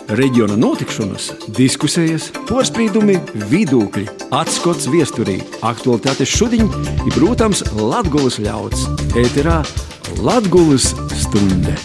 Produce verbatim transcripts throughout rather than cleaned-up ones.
Reģiona notikšanas, diskusijas, porspīdumi, vidūkļi, atskots viesturī, aktualitātes šudiņ i, protams, Latgulas ļauds. Ēterā Latgulas stunde.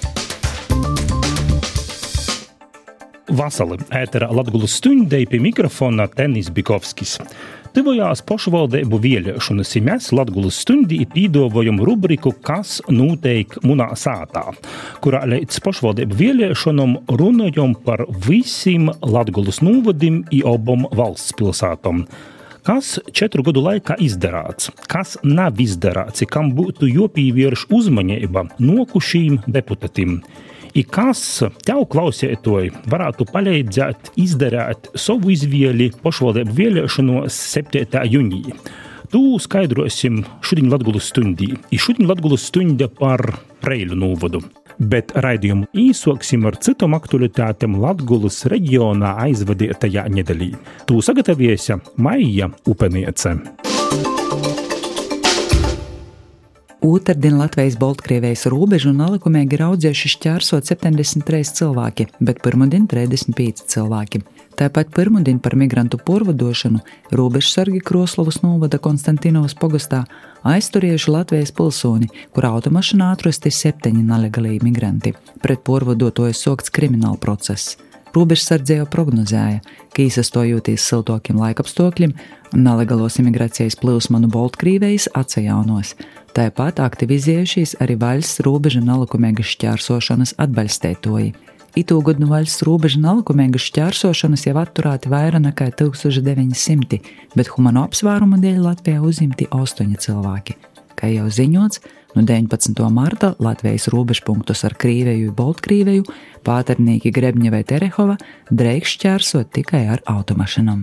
Vasali, ēterā Latgulas stundei pie mikrofona Tenis Bikovskis. Tuvojās pašvaldību vēlēšanas, i mēs Latgulas stundī pīdovojam rubriku Kas noteik munā sātā, kurā līdz pašvaldību vēlēšanom runājam par visiem Latgulas novadim i obom valsts pilsātom. Kas četru gadu laikā izdarāts, kas nav izdarāts, i kam būtu jopīvierš uzmanība nokušīm deputatim. I kas tev, klausētoji, varētu palīdzēt izdarīt savu izvēli pašvaldību vēlēšanos septītā jūnijā. Tu skaidrosim šodien Latgulas stundī. I šodien Latgulas stunda par Preiļu novadu. Bet raidījumu īsoksim ar citom aktualitātēm Latgulas reģionā aizvadītajā nedēļā. Tu sagatavojies Maija Upeniece. Otrdien Latvijas-Baltkrievijas robežu nelikumīgi ir audzējuši šķērsot septiņdesmit trīs cilvēki, bet pirmdien trīsdesmit pieci cilvēki. Tāpat pirmdien par migrantu porvadošanu robežsargi Kroslavas novada Konstantinovas pogastā aizturējuši Latvijas pilsoni, kur automašīnā atrasti septiņi nelegāli migranti. Pret porvadotoju sokts krimināla process. Robežsardze jau prognozēja, ka īsastojoties siltokiem laikapstākļiem, nelegālos imigrācijas plūsma no Baltkrievijas atsajaunos. Tāpat aktivizējušies arī valsts robeža nelikumīgas šķērsošanas atbalstētoji. Itūgad no valsts robeža nelikumīgas šķērsošanas jau atturēti vairāk nekā tūkstoš deviņi simti, bet humano apsvērumu dēļ Latvijā uzimti astoņi cilvēki. Kā jau ziņots, no deviņpadsmitā marta Latvijas robežpunktus ar Krīveju un Baltkrīveju pāternīki Grebņeva un Terehova drīkst šķērsot tikai ar automašinām.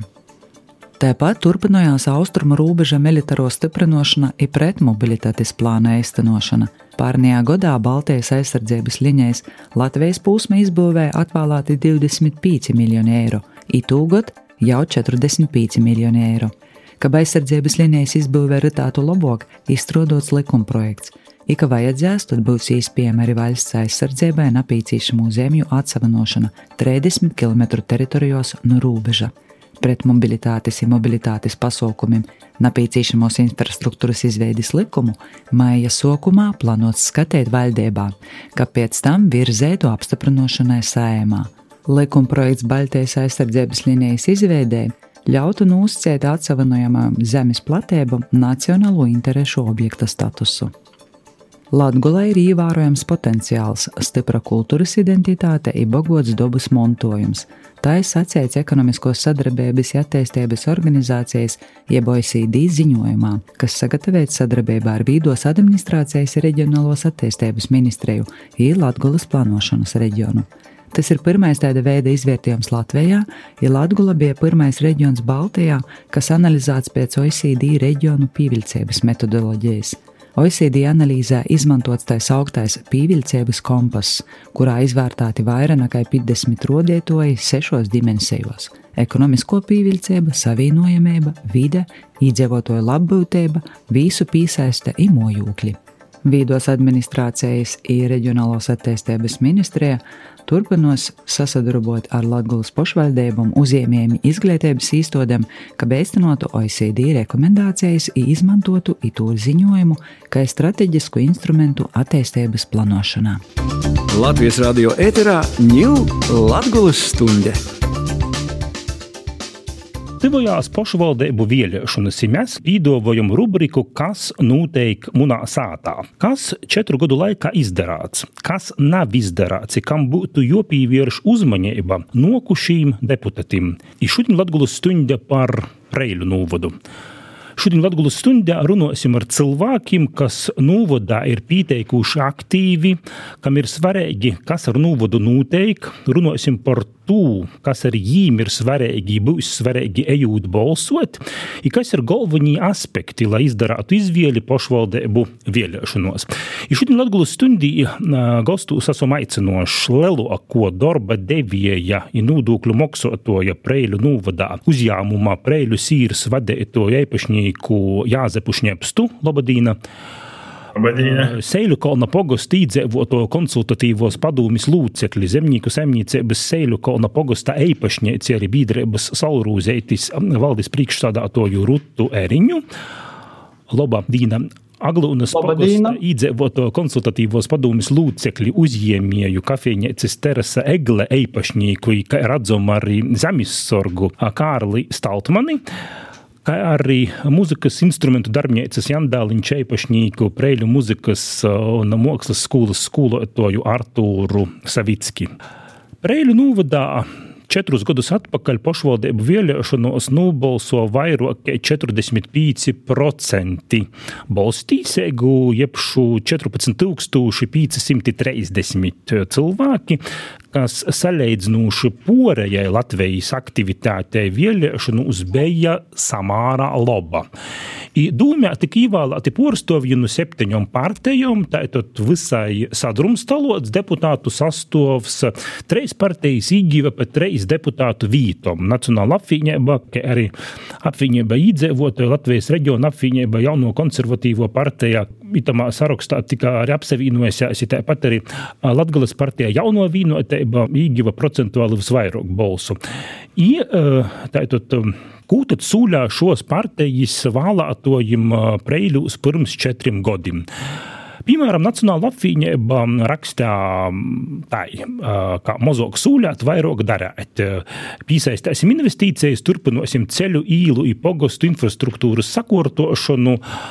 Tāpat turpinājās austrumu robeža militāro stiprinošana un pretmobilitātes plāna īstenošana. Pārnajā gadā Baltijas aizsardzības liņais Latvijas posma izbūvēja atvēlēti divdesmit pieci miljoni eiro, itūgad jau četrdesmit pieci miljoni eiro. Kad aizsardzības liņais izbūvē ritātu labāk, izstrādots likumprojekts. I, ka vajadzēs, tad būs iespējama arī valsts aizsardzībai napīcīšamu zemju atsavanošana trīsdesmit kilometru teritorijos no robeža. Pret mobilitātes un mobilitātes pasaukumiem napīcīšamos infrastruktūras izveides likumu maija sokumā plānots skatīt valdībā, ka pēc tam virzētu apstiprinošanai Saeimā. Likumprojekts Baltijas aizsardzības līnijas izveidē ļautu nosacīt atsavanojamām zemes platībām nacionālo interešu objekta statusu. Latgulai ir ievērojams potenciāls, stipra kultūras identitāte un bogots dabas mantojums. Tā ir sacīts ekonomiskos sadarbības un attīstības organizācijas jeb O E C D ziņojumā, kas sagatavots sadarbībā ar Vīdos administrācijas un reģionālos attīstības ministriju un Latgulas plānošanas reģionu. Tas ir pirmais tāda veida izvērtējums Latvijā, ja Latgula bija pirmais reģions Baltijā, kas analizēts pēc O E C D reģionu pievilcības metodoloģijas. O E C D analīzē izmantots tais augtais pievilcības kompass, kurā izvērtāti vairāk nekā piecdesmit rodētoji sešos dimensijos – ekonomisko pievilcība, savienojamība, vide, iedzīvotāju labbūtība, visu piesaiste i mojūkļi. Vīdos administrācijas i reģionālos attīstības ministrija turpinos sasadarbot ar Latgulas pašvaldībām uzņēmējiem izglītības īstodēm, ka īstenotu O E C D rekomendācijas i izmantotu itū ziņojumu kā strateģisku instrumentu attīstības plānošanā. Latvijas radio ēterā ņū Latgulas stunde. Tuvojās pašvaldību vēlēšanas, i mēs pīdovojam rubriku Kas noteik munā sātā. Kas četru gadu laikā izdarāts, kas nav izdarāts, i kam būtu jopīvierš uzmanība nokušīm deputatim. I šodien Latgulas stunda par Preiļu novadu. Šodien Latgulas stundā runāsim ar cilvēkiem, kas novadā ir pieteikuši aktīvi, kam ir svarīgi, kas ar novadu noteik. Runāsim par to, kas ar jīm ir svarīgi, būs svarīgi ejūt balsot, i kas ir galvenie aspekti, lai izdarātu izvēli pašvaldību vēlēšanos. I šodien Latgulas stundī gastos esam aicinoši lielāko darba devēja i nodokļu maksātoja Preiļu novadā uzņēmumā Preiļu sīras vadītoju īpašnieku Jāzepu Šņepstu. Labadīna! Seiļukalna pogosta īdzīvoto konsultatīvos padūmis lūcekļi, Zemnieku saimniecības Seiļukalna pogosta eipašnieci arī biedrības Saulrūzeitis valdes priekšsādātoju Rutu Eriņu. Loba dīna. Aglūnas pogosta īdzīvoto konsultatīvos padūmis lūcekļi uzjēmieju kafejnīcas terasa Egle eipašnieku, kā radzom arī zemessorgu Kārli Staltmani, kā arī muzikas instrumentu darbnīcas Jandāliņš eipašnieku, Preiļu muzikas un mākslas skolas skolotoju Artūru Savicki. Preiļu nūvadā Četrus gadus atpakaļ pašvaldību vēlēšanos nobalso vairāk kā četrdesmit pieci procenti balstīsēgu, jebšu četrpadsmit tūkstoši pieci simti trīsdesmit cilvēki, kas saleidzinoši porejai Latvijas aktivitātei vēlēšanos bija samārā loba. I dūmē tik īvēlēti porstovji no septiņom partijom, tātad visai sadrumstalots deputātu sastovs, treis partijas īgiva pa treis deputātu vītom. Nacionāla apvienība, kā arī apvienība īdzīvotāju, Latvijas reģiona apvienība, Jauno konservatīvo partija, itamā sarakstā tika arī apsavienojusies, tāpat arī Latgales partija Jauno vīnotība īgiva procentuāli visvairāk balsu. I tātad Kū tad sūļā šos partijas vēlētojim Preiļūs pirms četriem godiem? Piemēram, Nacionāla apvienība rakstā tai, kā mozog sūļāt, vairāk darēt. Pīsaistāsim investīcijas, turpinosim ceļu īlu i pogostu infrastruktūras sakortošanu,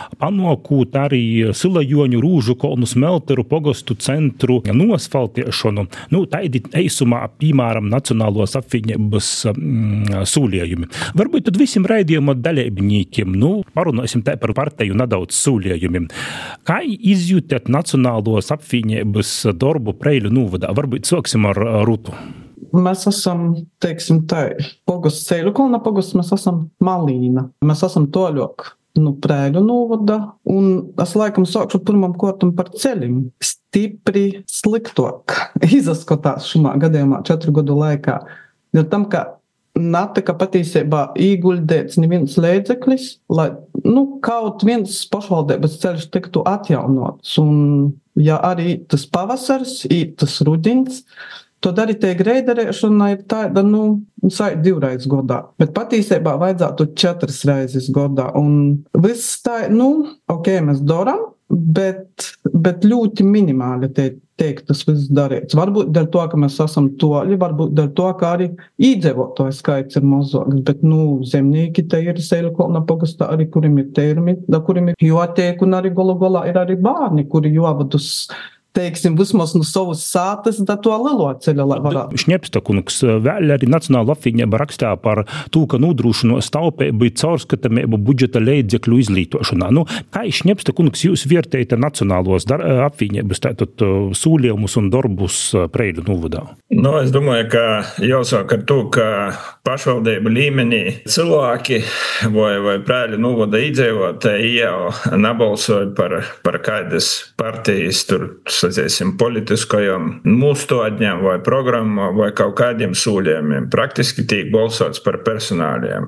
panokūt arī Silajoņu, Rūžukolnu, Smelteru, pogostu centru nosfaltiešanu. Nu, taidi eisumā, piemēram, Nacionālos apvienības mm, sūļējumi. Varbūt tad visiem raidījuma dalībniekiem, nu, parunāsim tā par partiju nedaudz sūļējumiem. Kā izjūt Nacionālos apvienības darbu Preiļu nūvadā? Varbūt sāksim ar Rutu. Mēs esam, teiksim tā, pogosts Seiļukalna pogosts, mēs esam Malīna. Mēs esam toļok nu, Preiļu nūvada, un es laikam sākšu pirmam kortam par ceļiem. Stipri sliktok izaskatās šumā gadījumā četru gadu laikā. Ir tam, ka natika patīsībā īguļdēts neviens līdzeklis, lai nu, kaut viens pašvaldības ceļš tiktu atjaunots. Un ja arī tas pavasars, tas rudins, tad arī tie greiderēšana ir tāda, nu, divreiz godā. Bet patīsībā vajadzētu četras reizes godā. Un viss tā, nu, ok, mēs doram, bet, bet ļoti minimāli te teikt, tas viss darīts. Varbūt dēļ to, ka mēs esam toļi, varbūt dēļ to, ka arī īdzīvotāju skaits ir mazāks, bet, nu, zemnieki te ir Seiļukalna pogastā arī, kuriem ir termi, da kuriem ir jotiek, un arī golu golā ir arī bērni, kuri jovadus, teiksim, vismaz no savas sātas, da to lielo ceļa, lai varētu. Šņepstakungs vēl arī Nacionāla apvienība rakstā par to, ka nodrošinos taupību, caurskatāmību budžeta līdzekļu izlietošanā. Nu, kā Šņepstakungs jūs vērtējat Nacionālos dar- apvienības tātad sūļējumus un darbus Preiļu nūvadā? Nu, es domāju, ka jāsāk ar to, ka pašvaldību līmenī cilvēki vai, vai Preiļu nūvada iedzīvotāji jau nebalsoja par, par kādas partijas tur, sacīsim, politiskajām mūstodņām vai programmām vai kaut kādiem sūļiem. Praktiski tiek balsots par personāliem.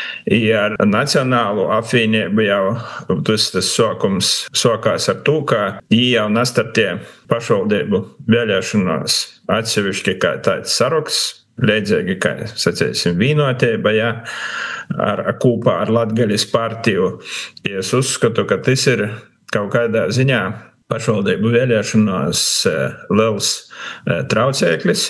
Ja ar Nacionālo apvienību jau tas, tas sākums sākās ar to, ka viņi jau nestartie pašvaldību vēlēšanās atsevišķi kā tāds saraksts, līdzīgi kā, sacīsim, vīnotība, ja, ar, kopā ar Latgaļas partiju. Es uzskatu, ka tas ir kaut kādā ziņā pašvaldību vēlēšanās liels traucēklis,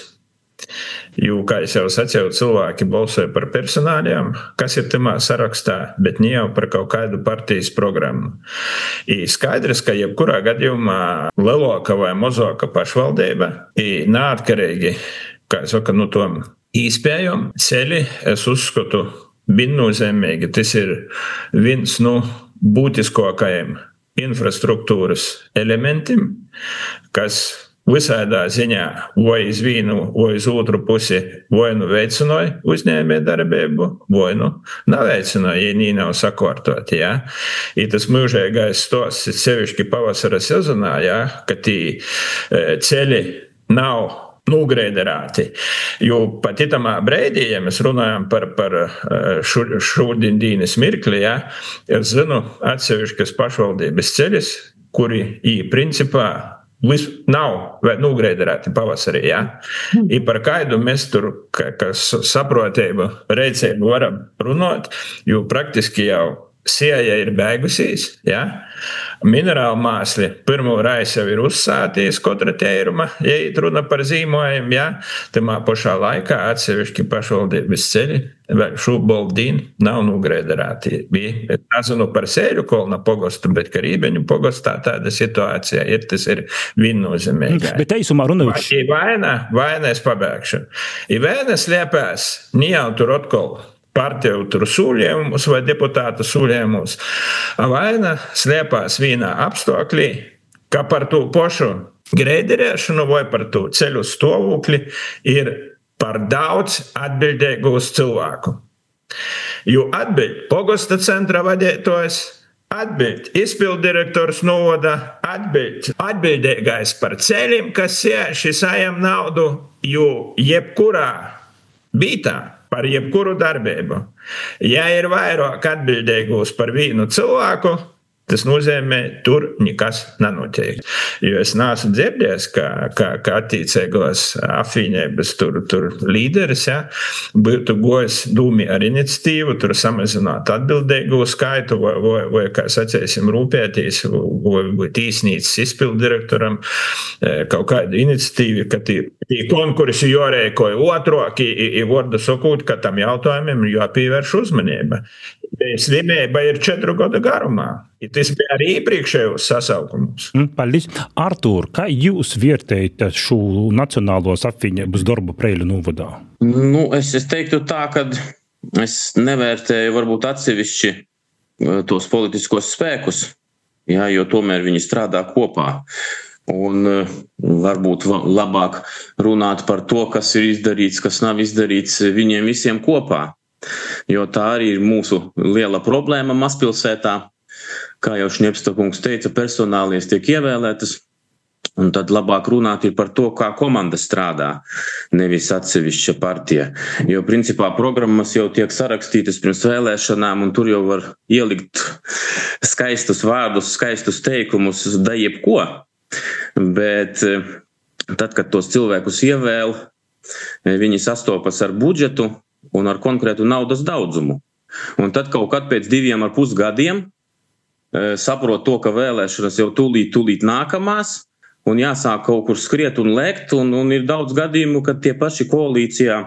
jo, kā es jau sacīju, cilvēki balsoja par personāļiem, kas ir tamā sarakstā, bet ne jau par kaut kādu partijas programmu. I skaidrs, ka jebkurā gadījumā lielāka vai mazāka pašvaldība, i neatkarīgi, kā es saku, no tom īspējam ceļi, es uzskatu, bija nozīmīgi. Tas ir viens no būtiskākajiem infrastruktūras elementiem, kas visādā ziņā vai iz vienu, vai iz otru pusi vai nu veicināja uzņēmē darbību, vai nu neveicināja, ja nī nav sakārtoti, jā. I tas mūžīgais stosts, sevišķi pavasara sezonā, jā, ka tī ceļi nav nūgreiderāti. Jo pat itamā breidī, ja mēs runājam par, par šodien dīnes mirkli, ja, es zinu atsevišķas pašvaldības ceļus, kuri ī principā vis nav vai nūgreiderēti pavasarī, ja? I par kaidu mēs tur, ka, ka saprotību, reicību varam runāt, jo praktiski jau sieja ir beigusīs, ja? Minerāla māsli pirmo reizi jau ir uzsātījis kotra teiruma, ja īt runa par zīmojumu, ja? Tamā pašā laikā atsevišķi pašvaldības ceļi vēl šūboldīn nav nūgreiderēti. Es nezinu par Sēļu kolna pogostu, bet Karībeņu pogostā tāda situācija ir, tas ir viennozīmīgā. Bet eisumā runājuši. I vaina, vaina es pabēgšu. I vaina slēpēs, ni jau tur atkal partiju tur sūļējumus vai deputātu sūļējumus. Vaina slēpās vienā apstāklī, ka par to pošu greiderēšanu vai par to ceļu stāvokli ir par daudz atbildīgus cilvēku. Jo atbild pogosta centra vadītājs, atbild izpilddirektors novada, atbild atbildīgais par ceļiem, kas sieši sajam naudu, jo jebkurā bītā par jebkuru darbību. Ja ir vairāk atbildīgus par vienu cilvēku, tas nozīmē, tur nekas nenotiek. Jo es neesmu dzirdējis, ka, ka, ka attiecīgos apvienības tur, tur līderis, ja, būtu gojis dūmi ar iniciatīvu, tur samazināt atbildīgu skaitu, vai, vai, vai kā sacēsim, rūpētīs, vai, vai tīsnīcas izpilddirektoram kaut kādu iniciatīvu, ka tī, tī konkursi jorēkoja otrāk, i, i vārdu sakūt, ka tam jautājumiem jāpievērš uzmanība. Slimība ir četru gadu garumā. Tas bija arī iepriekšējos sasaukumus. Paldies. Artūr, kā jūs vērtējat šo nacionālos apvienības darbu Preiļu novadā? Nu, es, es teiktu tā, ka es nevērtēju varbūt atsevišķi tos politiskos spēkus, jā, jo tomēr viņi strādā kopā. Un varbūt labāk runāt par to, kas ir izdarīts, kas nav izdarīts viņiem visiem kopā. Jo tā arī ir mūsu liela problēma mazpilsētā. Kā jau Šņepsta kungs teica, personālies tiek ievēlētas, un tad labāk runāt ir par to, kā komanda strādā, nevis atsevišķa partija. Jo principā programmas jau tiek sarakstītas pirms vēlēšanām, un tur jau var ielikt skaistus vārdus, skaistus teikumus, da jebko. Bet tad, kad tos cilvēkus ievēl, viņi sastopas ar budžetu un ar konkrētu naudas daudzumu. Un tad kaut kad pēc diviem ar pus gadiem saprot to, ka vēlēšanas jau tūlīt, tūlīt nākamās, un jāsāk kaut kur skriet un lēkt, un, un ir daudz gadījumu, kad tie paši koalīcijā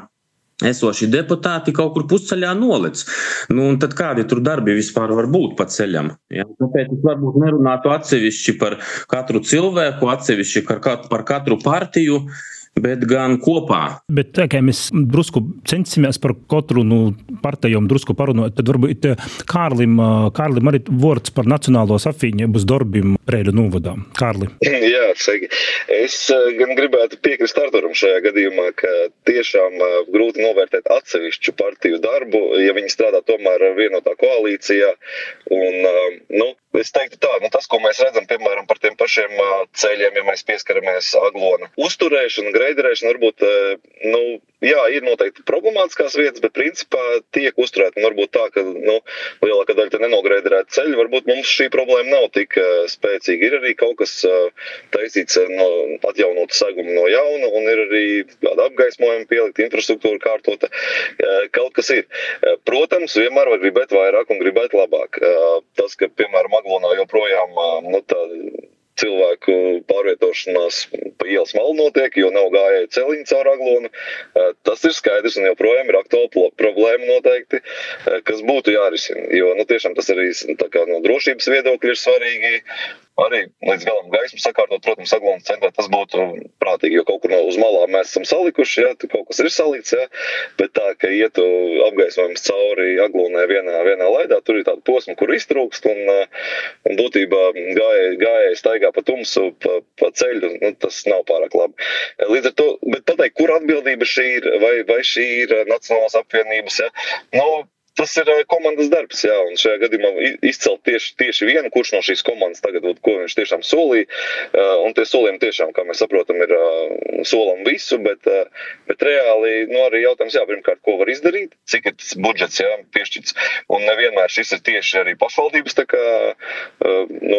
esoši deputāti kaut kur pusceļā nolec. Nu, un tad kādi tur darbi vispār var būt pa ceļam? Ja? Tāpēc es varbūt nerunātu atsevišķi par katru cilvēku, atsevišķi par katru partiju, bet gan kopā. Bet tā kā mēs drusku censimies par katru nu, partijom drusku parunāt, tad varbūt Kārlim, Kārlim arī vārds par nacionālos apvienības darbiem Preiļu novadā. Kārli. Jā, sveiki. Es gan gribētu piekrist Arturam šajā gadījumā, ka tiešām grūti novērtēt atsevišķu partiju darbu, ja viņi strādā tomēr vienotā koalīcijā. Un, nu, es teiktu tā, nu, tas, ko mēs redzam, piemēram, par tiem pašiem ceļiem, ja mēs pieskaramies Aglona uzturēšanu, greiderēšana, varbūt, nu, jā, ir noteikti problemātiskās vietas, bet principā tiek uzturēt. Un varbūt tā, ka, nu, lielākā daļa te nenogreiderēt ceļu, varbūt mums šī problēma nav tik spēcīga. Ir arī kaut kas taisīts no atjaunot segumu no jauna, un ir arī kāda apgaismojuma pielikt, infrastruktūra kārtota. Kaut kas ir. Protams, vienmēr var gribēt vairāk un gribēt labāk. Tas, ka, piemēram, Aglonā joprojām, nu, tā cilvēku pārvietošanās pa ielas malu notiek, jo nav gājēju celiņu caur Aglonu. Tas ir skaidrs un joprojām ir aktuāla problēma noteikti, kas būtu jārisina. Jo, nu, tiešām tas arī tā kā no drošības viedokļa ir svarīgi. Arī līdz galam gaismu sakārtot, protams, Aglonas centrā tas būtu prātīgi, jo kaut kur no uz malām mēs esam salikuši, ja, kaut kas ir salikts, ja, bet tā, ka ietu apgaismojums cauri Aglonai vienā, vienā laidā, tur ir tāda posma, kur iztrūkst, un, un būtībā gājēji gājēji staigā pa tumsu, pa, pa ceļu, nu, tas nav pārāk labi. Līdz ar to, bet pateikt, kur atbildība šī ir, vai, vai šī ir Nacionālās apvienības, ja, nu, tas ir komandas darbs, jā, un šajā gadījumā izcelt tieši, tieši vienu, kurš no šīs komandas tagad, ko viņš tiešām solīja, un tie solījumi tiešām, kā mēs saprotam, ir solam visu, bet, bet reāli, nu, arī jautājums, jā, pirmkārt, ko var izdarīt, cik ir tas budžets, jā, piešķirts, un nevienmēr šis ir tieši arī pašvaldības, tā kā, nu,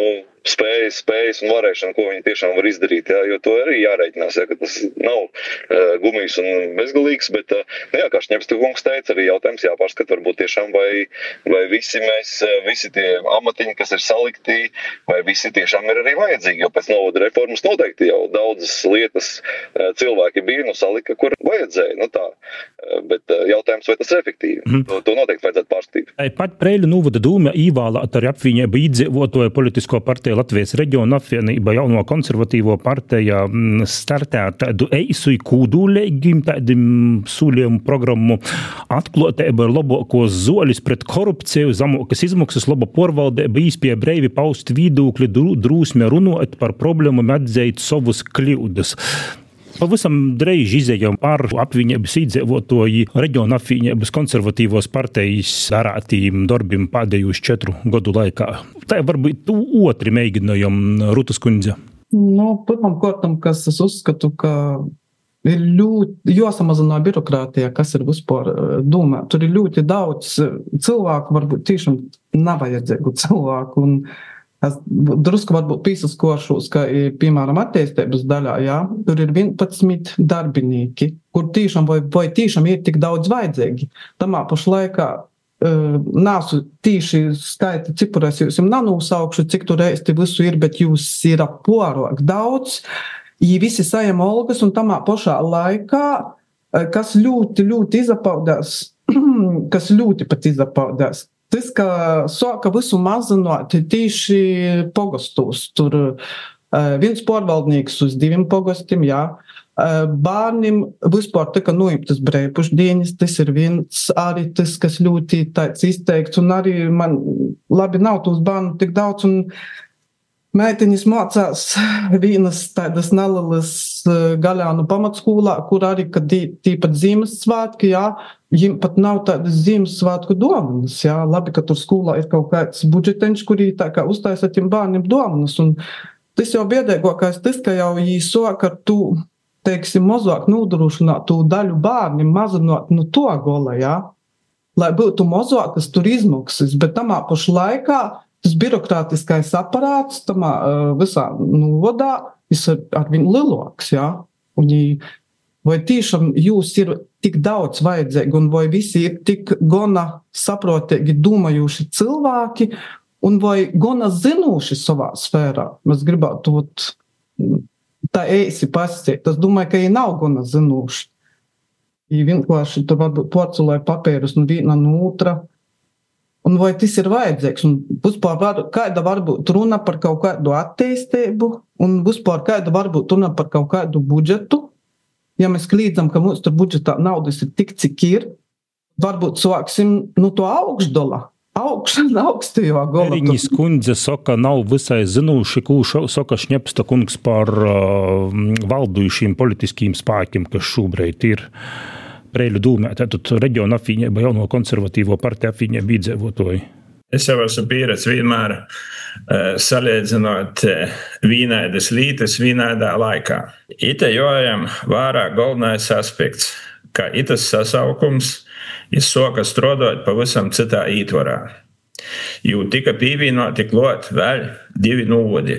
spējas, spējas un varēšana, ko viņi tiešām var izdarīt, jā, jo to arī jāreikinās, jā, ka tas nav uh, gumijs un bezgalīgs, bet, uh, jā, kā Šņepsta kungs teica, arī jautājums jāpārskat varbūt tiešām, vai, vai visi mēs, visi tie amatiņi, kas ir salikti, vai visi tiešām ir arī vajadzīgi, jo pēc novada reformas noteikti jau daudzas lietas uh, cilvēki bija, nu salika, kur vajadzēja, nu tā, uh, bet uh, jautājums, vai tas ir efektīvi, mm. to, to noteikti vajadzētu pārskatīt. Pat Preiļu novada dūme īvālāt ar apviņēbu iedzīvotoju politisko partiju Latvijas reģiona apvienība jauno konservatīvo partija startē tādu eisu kūdūlēgim, tādim sūlījumu programmu atklotēba ar labākos zoļus pret korupciju, zamākas izmaksas, laba porvaldēba, īspēja breivi paust vidūkli, drūsme runot par problēmu, atzeit savus kļūdus. Pavisam dreiži izējām par apviņības iedzīvotoju reģiona apviņības konservatīvos partijas darātīm darbim pēdējos četru gadu laikā. Tā varbūt tu otri mēģinājam, Rutas kundze. Nu, pirmam kārtam, kas es uzskatu, ka ir ļoti jāsamazina birokrātija, kas ir vispār domā. Tur ir ļoti daudz cilvēku, varbūt tiešām nevajadzīgu cilvēku, un es drusku varbūt pīsaskošos, ka, piemēram, attīstības daļā, jā, tur ir vienpadsmit darbinīki, kur tiešām vai, vai tiešām ir tik daudz vajadzīgi. Tamā pašlaikā uh, nāsu tīši skaita cipurēs, jūs jums nanūsaukšu, cik tur reisti visu ir, bet jūs ir apārāk daudz, ja visi sajam olgas, un tamā pašā laikā, kas ļoti, ļoti izapaudās, kas ļoti pat izapaudās, tas, ka sāka visu mazināt tīši pogostos. Tur uh, viens pārvaldnieks uz diviem pogostiem, jā. Uh, bārnim vispār tika noimtas brēpušdienis, tas ir viens arī tas, kas ļoti tāds izteikts, un arī man labi nav tos bārnu tik daudz, un meiteņas mācās vienas tādas nelielās Gaļānu pamatskolā, kur arī, kad tīpat Ziemassvētki, jā, viņiem pat nav tādas Ziemassvētku dāvanas, jā, labi, ka tur skolā ir kaut kāds budžeteņš, kurī tā kā uztaisa tiem bērniem dāvanas, un tas jau biedēgākais tas, ka jau viņi sāk ar tu, teiksim, mazāk nodrošināt tu daļu bērniem, mazinot no to gola, jā, lai būtu mazākas tur izmaksas, bet tamā pašu laikā tas birokrātiskais aparāts tamā uh, visā novadā ir ar viņu lielāks, jā. Un, vai tiešām jūs ir tik daudz vajadzīgi, un vai visi ir tik gana saprotīgi domājuši cilvēki, un vai gana zinoši savā sfērā. Mēs gribētu ot, tā eisi pasciet. Es domāju, ka viņi nav gana zinoši. Viņi vienkārši tur varbūt porcelēja papērus un viena no otra. Un vai tas ir vajadzīgs? Un vispār var, kāda varbūt runa par kaut kādu attīstību, un vispār kāda varbūt runa par kaut kādu budžetu. Ja mēs klīdzam, ka mums tur budžetā naudas ir tik, cik ir, varbūt sāksim no to augšdola. Augšana, augstajā gola. Eriņas kundze saka, nav visai zinūši, ko saka Šņepsta kungs par uh, valdujušiem politiskiem spēkiem, kas šobrīd ir Preiļu dūmē, tātad reģiona apviņība jauno konservatīvo partiju apviņība iedzīvotoji. Es jau esmu pieredz vienmēr uh, salīdzinot uh, vienādas lietas vienādā laikā. Ite jojam vārā galvenais aspekts, ka itas sasaukums ir soka strādāt pavisam citā ītvarā. Jo tika pīvīnoti klāt vēl divi novadi.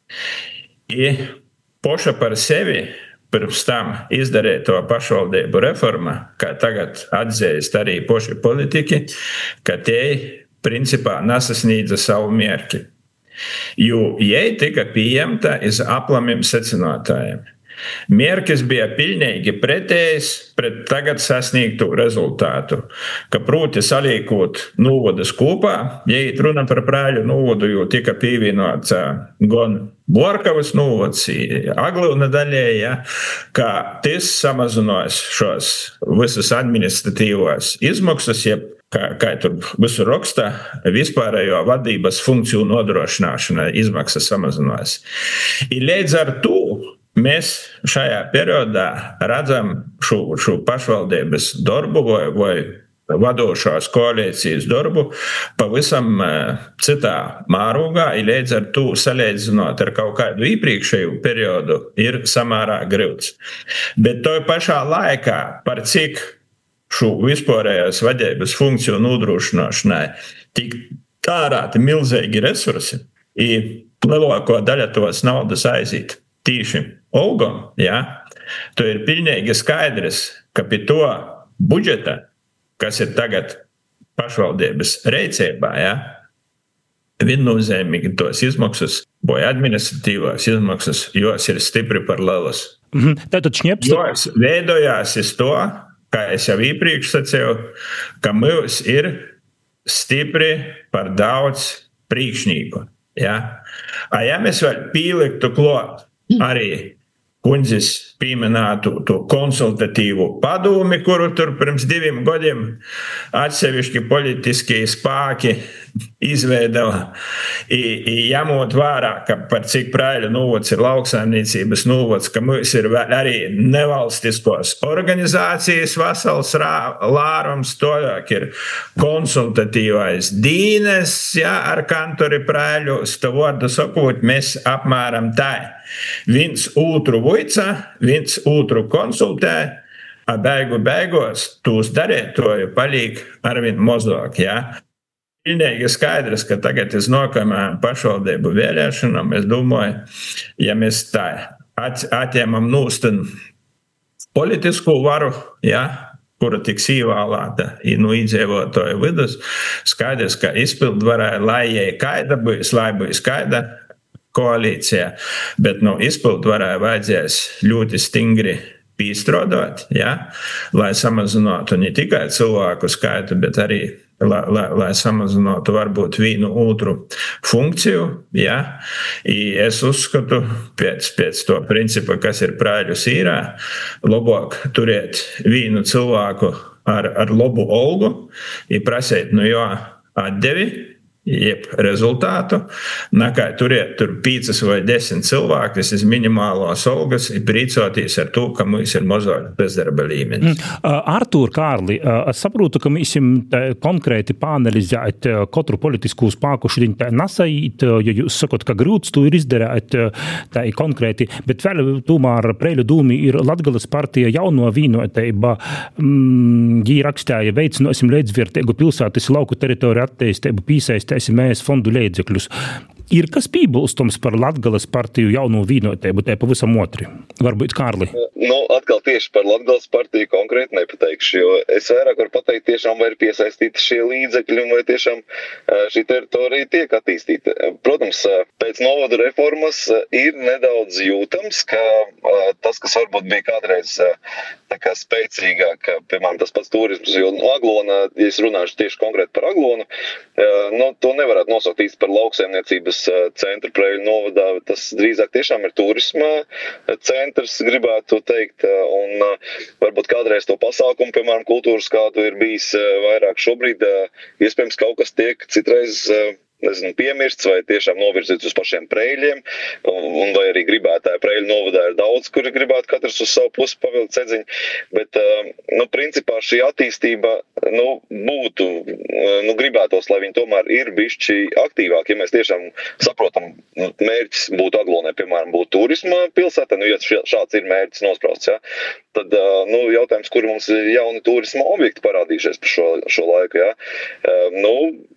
I poša par sevi pirms tam izdarīja to pašvaldību reforma, kā tagad atzīst arī poši politiki, ka tie principā nesasniedza savu mērķi. Jo jai tika pieņemta iz aplamiem secinotājiem. Mērķis bija pilnīgi pretējs pret tagad sasniegtu rezultātu, ka proti salīkot novadas kopā, ja runa par Preiļu novadu, jo tika pievienots gan Borkavas novads, Aglivna daļēja, ja, ka tas samazinās šos visas administratīvās izmaksas, ja kā, kā tur visur raksta, vispārējo vadības funkciju nodrošināšana izmaksas samazinās. I līdz ar to mēs šajā periodā redzam šo, šo pašvaldības darbu vai, vai vadošās koalīcijas darbu pavisam citā mārūgā, i līdz ar to salīdzinot ar kaut kādu iepriekšēju periodu ir samērā grūts. Bet to pašā laikā, par cik šo vispārējās vadības funkciju nodrošināšanai tik tārāti milzīgi resursi, i lielāko daļu tos naudas aiziet tīši Olgam, ja, to ir pilnīgi skaidrs, ka pie to budžeta, kas ir tagad pašvaldības reicībā, ja, viennozīmīgi tos izmaksas, vai administratīvās izmaksas, jos ir stipri par lielas. Mm-hmm. Tātad šņepsta... Jos veidojās iz to, kā es jau iepriekš sacīju, ka mums ir stipri par daudz priekšnieku. Ja? A ja mēs vēl pieliktu klāt arī kundzes pieminētu to konsultatīvu padomi, kuru tur pirms diviem gadiem atsevišķi politiskie spāki izveidava, i, i jamot vārā, ka par cik Preiļu novads ir lauksaimniecības novads, ka mums ir arī nevalstiskos organizācijas vasals lārums, tojāk ir konsultatīvais dīnes, ja, ar kantori Preiļus, to vārdu sakot, mēs apmēram tā. Viens otru vuica, viens otru konsultē, a beigu beigos tūs darētoju palīk arvien mozāk, ja. Pilnīgi skaidrs, ka tagad iz nokamajām pašvaldību vēlēšanām, es domāju, ja mēs tā atņemam nūsten politisku varu, ja, kura tiks ievēlēta no iedzīvotāju vidus, skaidrs, ka izpildvarai, lai jai kaida būs, lai būs kaida koalīcijā, bet no izpildvarai vajadzēs ļoti stingri pīstrādāt, ja, lai samazinātu ne tikai cilvēku skaitu, bet arī lai, lai, lai samazinātu varbūt vienu otru funkciju, ja. I es uzskatu pēc, pēc to principa, kas ir Preiļu sīrā, labāk turēt vienu cilvēku ar, ar labu algu i prasēt no jo atdevi, jeb rezultātu, nekā turēt tur piecas vai desmit cilvēkus iz minimālās algas i prīcoties ar to, ka mums ir mazāk bezdarba līmenis. Mm. Artūr, Kārli, es saprotu, ka mēs konkrēti pāanalizēt katru politisku spāku šodien tā nasait, jo jūs sakot, ka grūts to ir izdarēt tā konkrēti, bet vēl tomēr Preiļu dūmi ir Latgales partija jauno vīnoteiba, mm, jī rakstāja veicinosim līdzvērtīgu pilsētas lauku teritoriju attīstību pīsaist mēs fondu līdzekļus. Ir kas pībilstums par Latgales partiju jauno vīnotību, te pavisam otri? Varbūt, Kārli? Nu, atkal tieši par Latgales partiju konkrēti nepateikšu, jo es vairāk varu pateikt, tiešām vai ir piesaistīti šie līdzekļi un vai tiešām šī teritorija tiek attīstīta. Protams, pēc novadu reformas ir nedaudz jūtams, ka tas, kas varbūt bija kādreiz tā kā spēcīgāk, piemēram, tas pats turisms, jo Aglona, ja es runāšu tieši konkrēti par Aglonu, nu, to nevarētu nosaukt īsti par lauksaimniecības centru Preiļu novadā, tas drīzāk tiešām ir turisma centrs, gribētu teikt, un varbūt kādreiz to pasākumu, piemēram, kultūras kādu ir bijis vairāk šobrīd, iespējams kaut kas tiek citreiz nezinu, piemirsts vai tiešām novirzīts uz pašiem Preiļiem, un vai arī gribētāji Preiļu novadā ir daudz, kuri gribētu katrs uz savu pusi pavilkt cedziņu, bet, nu, principā šī attīstība, nu, būtu, nu, gribētos, lai viņi tomēr ir bišķi aktīvāki, ja mēs tiešām saprotam, mērķis būtu Aglonai, piemēram, būtu turisma pilsētā, nu, ja šāds ir mērķis nosprausts, ja, tad, nu, jautājums, kur mums ir jauni turisma objekti parādījušies par šo, šo laiku, ja, nu,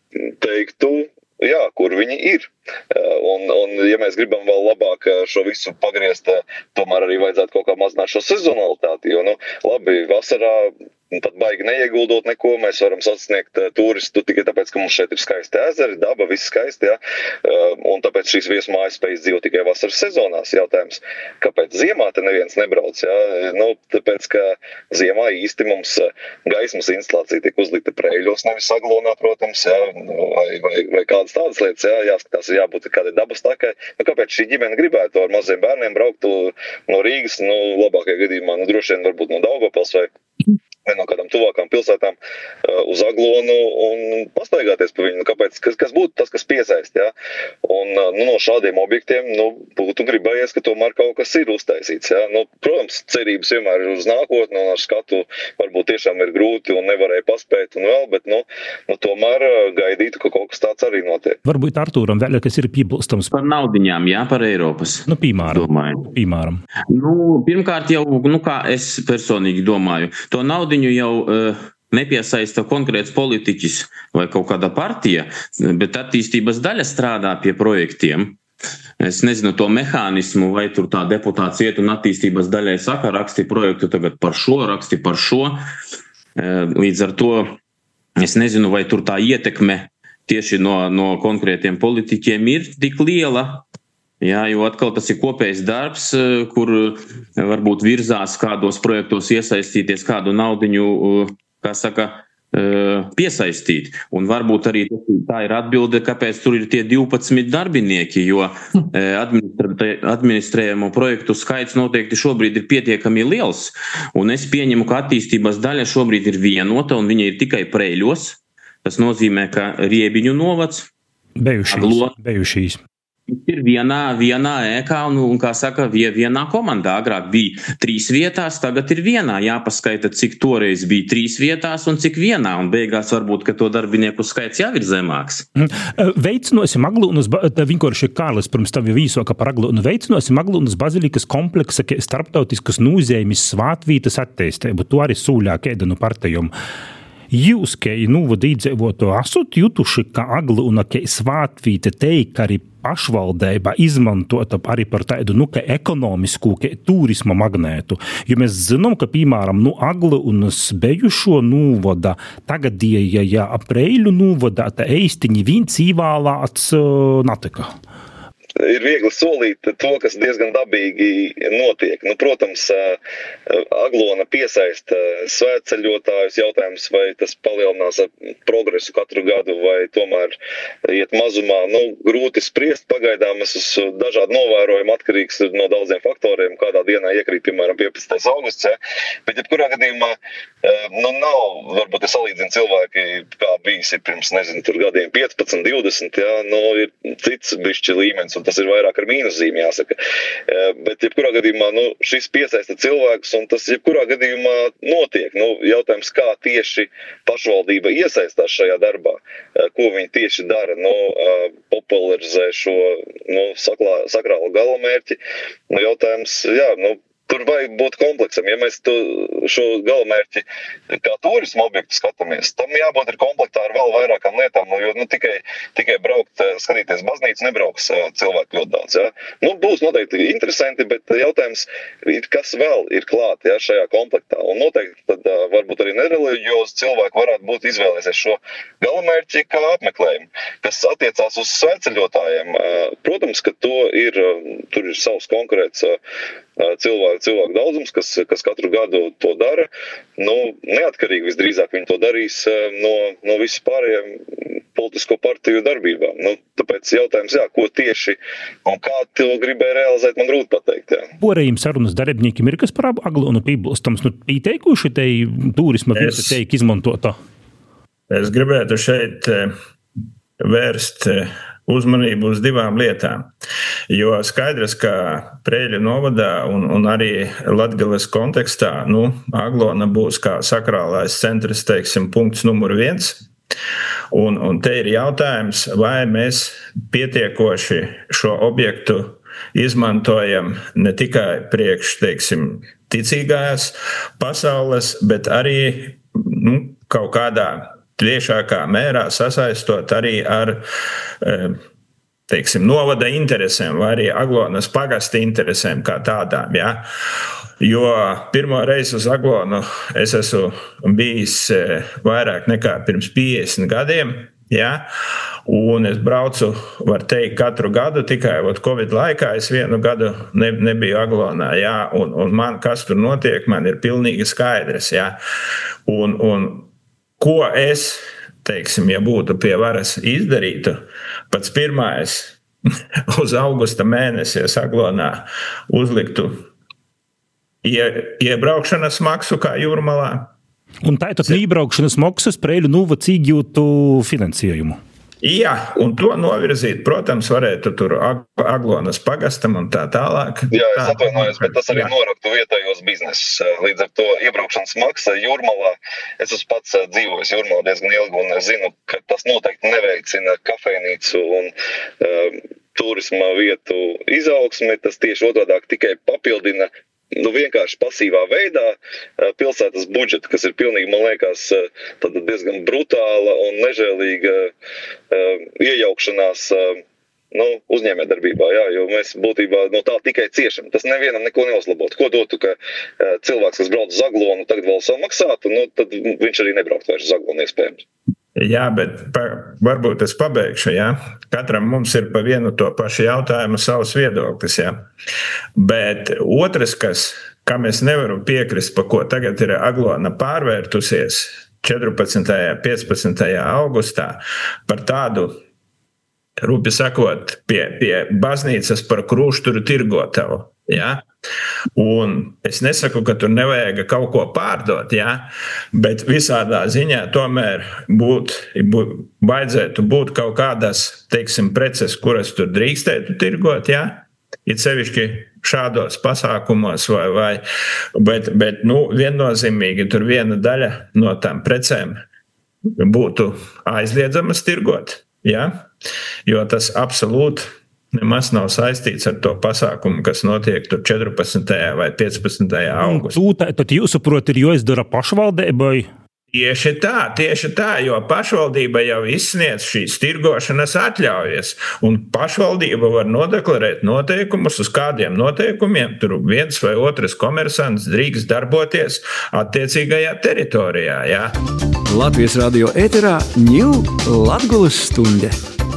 teiktu, jā, kur viņi ir. Un, un ja mēs gribam vēl labāk šo visu pagriezt, tomēr arī vajadzētu kaut kā mazināt šo sezonalitāti, jo, nu, labi, vasarā pat baigi neieguldot neko, mēs varam sasniegt turistu tikai tāpēc, ka mums šeit ir skaisti ezeri, daba, viss skaisti, jā, un tāpēc šīs viesmājas spējas dzīvo tikai vasaras sezonās. Jautājums, kāpēc ziemā te neviens nebrauc, jā, nu, tāpēc, ka ziemā īsti mums gaismas instalācija tiek uzlikta Preiļos, nevis Aglonā, protams, jā, vai, vai, vai kādas tādas lietas, jā, jāskatās, jābūt kādai dabas takai, nu, kāpēc šī ģimene gribētu ar maziem bērniem braukt no Rīgas, nu, labākajā gadījumā, nu, droši vien varbūt no Daugavpils vai vai no kādām tuvākām pilsētām uh, uz Aglonu un pastaigāties pa viņu. Kāpēc? Kas, kas būtu tas, kas piesaist, jā? Un uh, nu, no šādiem objektiem, nu, būtu gribējies, ka tomēr kaut kas ir uztaisīts, jā? Nu, protams, cerības vienmēr ir uz nākotni un ar skatu varbūt tiešām ir grūti un nevarēja paspēt un vēl, bet, nu, nu tomēr uh, gaidītu, ka kaut kas tāds arī notiek. Varbūt Artūram vēl, kas ir piebilstams. Par naudiņām, jā, par Eiropas. Nu, piemēram. Domāju. Piemēram. Nu, pirmkārt jau, nu, kā es personīgi domāju, to naudiņu Viņu jau uh, nepiesaista konkrēts politiķis vai kaut kāda partija, bet attīstības daļa strādā pie projektiem. es nezinu to mehānismu, vai tur tā deputāts iet un attīstības daļai saka, raksti projektu tagad par šo, raksti par šo. Līdz ar to es nezinu, vai tur tā ietekme tieši no, no konkrētiem politiķiem ir tik liela. Jā, jo atkal tas ir kopējs darbs, kur varbūt virzās kādos projektos iesaistīties, kādu naudiņu, kā saka, piesaistīt. Un varbūt arī tā ir atbilde, kāpēc tur ir tie divpadsmit darbinieki, jo administrējamo projektu skaits noteikti šobrīd ir pietiekami liels. Un es pieņemu, ka attīstības daļa šobrīd ir vienota un viņa ir tikai Preiļos. Tas nozīmē, ka Riebiņu novads, Bejušīs, Aglo, bejušīs. ir vienā, vienā ēkā un, un, kā saka, vienā komandā. Agrāk bija trīs vietās, tagad ir vienā. Jāpaskaita, cik toreiz bija trīs vietās un cik vienā. Un beigās varbūt, ka to darbinieku skaits jau ir zemāks. Veicinosim Aglūnas, vienkārši Kārlis pirms tam jau īsoka par Aglūnu. Veicinosim Aglūnas bazilikas kompleksa starptautiskas nūzeimis svātvītas attīstību. To arī sūļā kēdanu partijom. Jūs, kā nūvada īdzīvoto, esat jutuši, ka Aglūna svātvīte teik arī pašvaldība izmantota arī par tādu, nu, ka ekonomisku, ka turisma magnētu. Jo mēs zinām, ka, piemēram, nu, Aglūnas bejušo nūvada tagadējā Preiļu nūvadā tā eistiņi viens īvālāts uh, natika. Ir viegli solīt to, kas diezgan dabīgi notiek. Nu, protams, Aglona piesaista svētceļotājus, jautājums, vai tas palielinās progresu katru gadu, vai tomēr iet mazumā. Nu, grūti spriest, pagaidām es uz dažādu novērojumu atkarīgs no daudziem faktoriem, kādā dienā iekrīt, piemēram, piecpadsmitais augusts. Ja? Bet, jebkurā gadījumā, nu, nav, varbūt es salīdzinu cilvēki, kā bijis ir pirms, nezinu, tur gadiem piecpadsmit, divdesmit, ja? Nu, ir cits bišķi līmenis, tas ir vairāk ar mīnuszīmi, jāsaka. Bet, jebkurā gadījumā, nu, šis piesaista cilvēkus, un tas, jebkurā gadījumā, notiek. Nu, jautājums, kā tieši pašvaldība iesaistās šajā darbā, ko viņi tieši dara, nu, popularizē šo, nu, saklā, sakrālu galamērķi. Nu, jautājums, jā, nu, tur vajag būt kompleksam. Ja mēs to, šo galamērķi kā turismu objektu skatāmies, tam jābūt ir komplektā ar vēl vairākām lietām, jo nu, tikai, tikai braukt, skatīties baznīcu, nebrauks cilvēku ļoti daudz. Ja? Nu, būs noteikti interesanti, bet jautājums ir, kas vēl ir klāt ja, šajā komplektā. Un noteikti tad varbūt arī nereliģiozi cilvēki varētu būt izvēlēsies šo galamērķi kā apmeklējumu, kas attiecās uz svētceļotājiem. Protams, ka to ir, tur ir savs konkrēts cilvēku, cilvēku daudzums, kas, kas katru gadu to dara. Nu, neatkarīgi visdrīzāk viņi to darīs no, no visu pārējiem politisko partiju darbībām. Nu, tāpēc jautājums, jā, ko tieši un kā to gribēja realizēt, man grūti pateikt. Jā. Porējiem sarunas darbiniekiem ir kas par Aglūnu pībilstams, nu, pīteikuši te turisma vieta teik izmantota? Es gribētu šeit vērst uzmanību uz divām lietām. Jo skaidrs, ka Preiļu novadā un, un arī Latgales kontekstā, nu, Aglona būs kā sakrālais centrs, teiksim, punkts numur viens. Un, un te ir jautājums, vai mēs pietiekoši šo objektu izmantojam ne tikai priekš, teiksim, ticīgās pasaules, bet arī, nu, kaut kādā tiešākā mērā sasaistot arī ar, teiksim, novada interesēm vai arī Aglonas pagasta interesēm kā tādām, jā. Jo pirmo reizi uz Aglonu es esmu bijis vairāk nekā pirms piecdesmit gadiem, jā. Un es braucu, var teikt, katru gadu, tikai ot, Covid laikā es vienu gadu ne, nebiju Aglonā, jā. Un, un man, kas tur notiek, man ir pilnīgi skaidrs, jā. Un, un ko es, teiksim, ja būtu pie varas izdarītu, pats pirmais uz augusta mēnesi, ja Aglonā uzliktu ie, iebraukšanas maksu kā Jūrmalā. Un tā ir tad iebraukšanas maksas Preiļu novads iegūtu finansējumu. Jā, un to novirzīt, protams, varētu tur Aglonas pagastam un tā tālāk. Jā, es atvainojos, bet tas arī noraktu vietējos biznesus. Līdz ar to iebraukšanas maksa Jūrmalā, es esmu pats dzīvojis Jūrmalā diezgan ilgi un zinu, ka tas noteikti neveicina kafejnīcu un uh, turisma vietu izaugsmi, tas tieši otrādāk tikai papildina nu, vienkārši pasīvā veidā pilsētas budžetu, kas ir pilnīgi, man liekas, diezgan brutāla un nežēlīga uh, iejaukšanās uh, nu, uzņēmējdarbībā, jā, jo mēs būtībā no tā tikai ciešam. Tas nevienam neko neuzlabot. Ko dotu, ka uh, cilvēks, kas brauc uz Aglonu, tagad vēl samaksātu, nu, tad viņš arī nebraukt vairs uz Aglonu iespējams. Jā, bet pa, varbūt es pabeigšu, jā. Katram mums ir pa vienu to pašu jautājumu savs viedoklis, jā. Bet otrs, kas, kam es nevaru piekrist, pa ko tagad ir Aglona pārvērtusies četrpadsmitajā, piecpadsmitajā augustā par tādu, rupi sakot, pie, pie baznīcas par krūšturu tirgotavu, jā. Un es nesaku, ka tur nevajag kaut ko pārdot, jā, bet visādā ziņā tomēr būt, būt, vajadzētu būt kaut kādas, teiksim, preces, kuras tur drīkstētu tirgot, jā, it sevišķi šādos pasākumos vai, vai bet, bet, nu, viennozīmīgi tur viena daļa no tām precēm būtu aizliedzamas tirgot, jā, jo tas absolūti nemaz nav saistīts ar to pasākumu, kas notiek tur četrpadsmitajā vai piecpadsmitajā augustā. Tūtā, tad jūs saprot, ir jāizdara pašvaldībai? Tieši tā, tieši tā, jo pašvaldība jau izsniedz šīs tirgošanas atļaujas, un pašvaldība var nodeklarēt noteikumus, uz kādiem noteikumiem tur viens vai otrs komersants drīkst darboties attiecīgajā teritorijā, jā. Latvijas radio ēterā Ņū Latgulas stunde.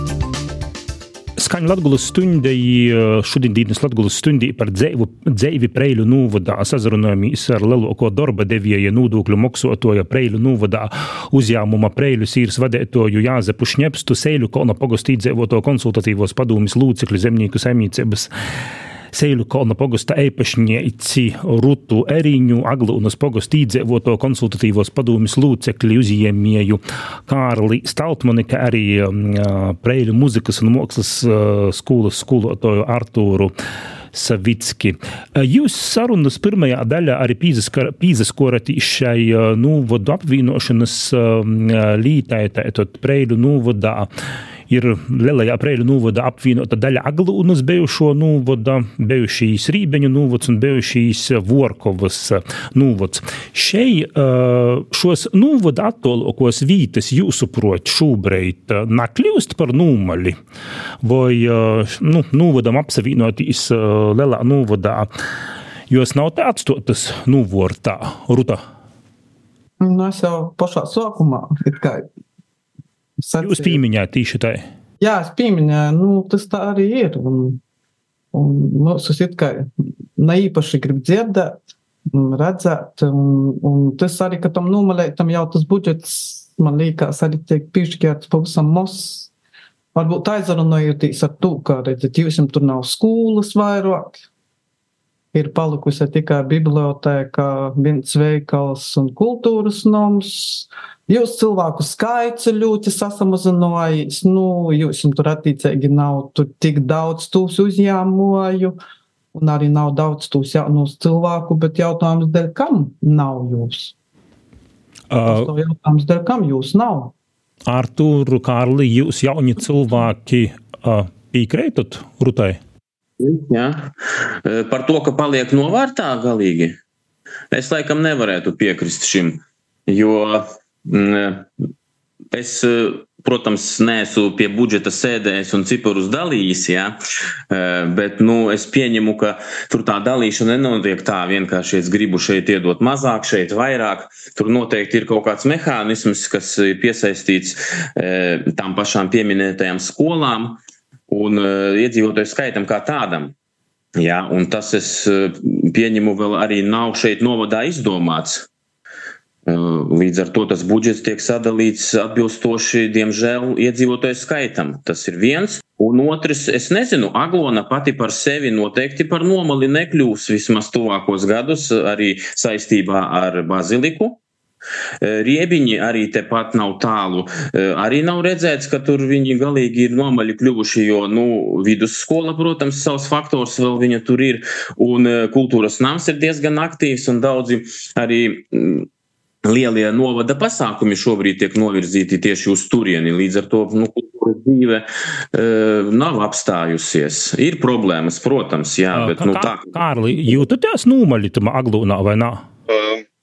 Skaņu Latgulas stundē, šodienas Latgulas stundē par dzeivu, dzeivi Preiļu nūvadā sazrunājamies ar leluoko darba devieja nūdokļu moksotoja Preiļu nūvadā uzjāmuma Preiļu sīras vadētoju Jāzepu Šņepstu, Seiļu Kolna pogostu īdzeivoto konsultatīvos padūmis lūcekļu zemnieku saimniecības Seiļu Kolna pogosta eipašnieci Rutu Eriņu, Aglūnas pogosta īdzeivoto konsultatīvos padūmis lūcekļu uzjēmieju Kārli Staltmani, kā arī uh, Preiļu muzikas un mākslas uh, skolas skolotoju Artūru Savicki. Jūs sarunas pirmajā daļā arī pīzaskoratī šai uh, nūvodu apvienošanas uh, lītai, tātad Preiļu nūvodā ir lielajā Preiļu nūvoda apvienota daļa Aglūnas bijušo nūvoda, bijušīs Rībeņu nūvods un bijušīs Vorkovas nūvods. Šei šos nūvoda attolokos vītas jūsuprot šūbreit nakļūst par nūmali, vai nu, nūvodam apsavienotīs lielā nūvodā, jos nav tā atstotas nūvortā, Ruta? Nu, es jau pašā sākumā, it kā Sacīju. Jūs pīmiņājat tīši tai? Jā, es pīmiņāju, nu, tas tā arī ir. Un, un mūs it kā neīpaši grib dzirdēt, redzēt, un, un tas arī, ka tam numalētam jau tas budžets, man liekas, arī tiek pišķērts pavisam mos. Varbūt aizrunājotīs ar to, ka, redzēt, jūs tur nav skolas vairāk, ir palikusi tikai bibliotēka, viens veikals un kultūras noms. Jūs cilvēku skaits ļoti sasamazinājies, nu, jūs tur attiecīgi nav tur tik daudz tūs uzņēmoju, un arī nav daudz tūs jaunus cilvēku, bet jautājums dēļ kam nav jūs? Uh, jautājums dēļ kam jūs nav? Artūru, Kārli, jūs jauni cilvēki uh, pīkreitot Rutai? Jā, par to, ka paliek novārtā galīgi, es laikam nevarētu piekrist šim, jo es, protams, neesmu pie budžeta sēdējis un ciparus dalījis, jā, bet, nu, es pieņemu, ka tur tā dalīšana nenotiek tā vienkārši, es gribu šeit iedot mazāk, šeit vairāk, tur noteikti ir kaut kāds mehānisms, kas ir piesaistīts tām pašām pieminētajām skolām, un uh, iedzīvotāju skaitam kā tādam. Jā, un tas es uh, pieņemu vēl arī nav šeit novadā izdomāts. Uh, līdz ar to tas budžets tiek sadalīts atbilstoši, diemžēl, iedzīvotāju skaitam. Tas ir viens. Un otrs, es nezinu, Aglona pati par sevi noteikti par nomali nekļūs vismaz tuvākos gadus arī saistībā ar baziliku. Riebiņi arī tepat nav tālu. Arī nav redzēts, ka tur viņi galīgi ir nomaļi kļuvuši, jo, nu, vidusskola, protams, savs faktors vēl viņa tur ir, un kultūras nams ir diezgan aktīvs, un daudzi arī lielie novada pasākumi šobrīd tiek novirzīti tieši uz turieni. Līdz ar to, nu, kultūras dzīve uh, nav apstājusies. Ir problēmas, protams, jā, bet, nu, tā. Kārli, jūtaties nomaļi tam Aglūnā vai nā? Uh, nu, es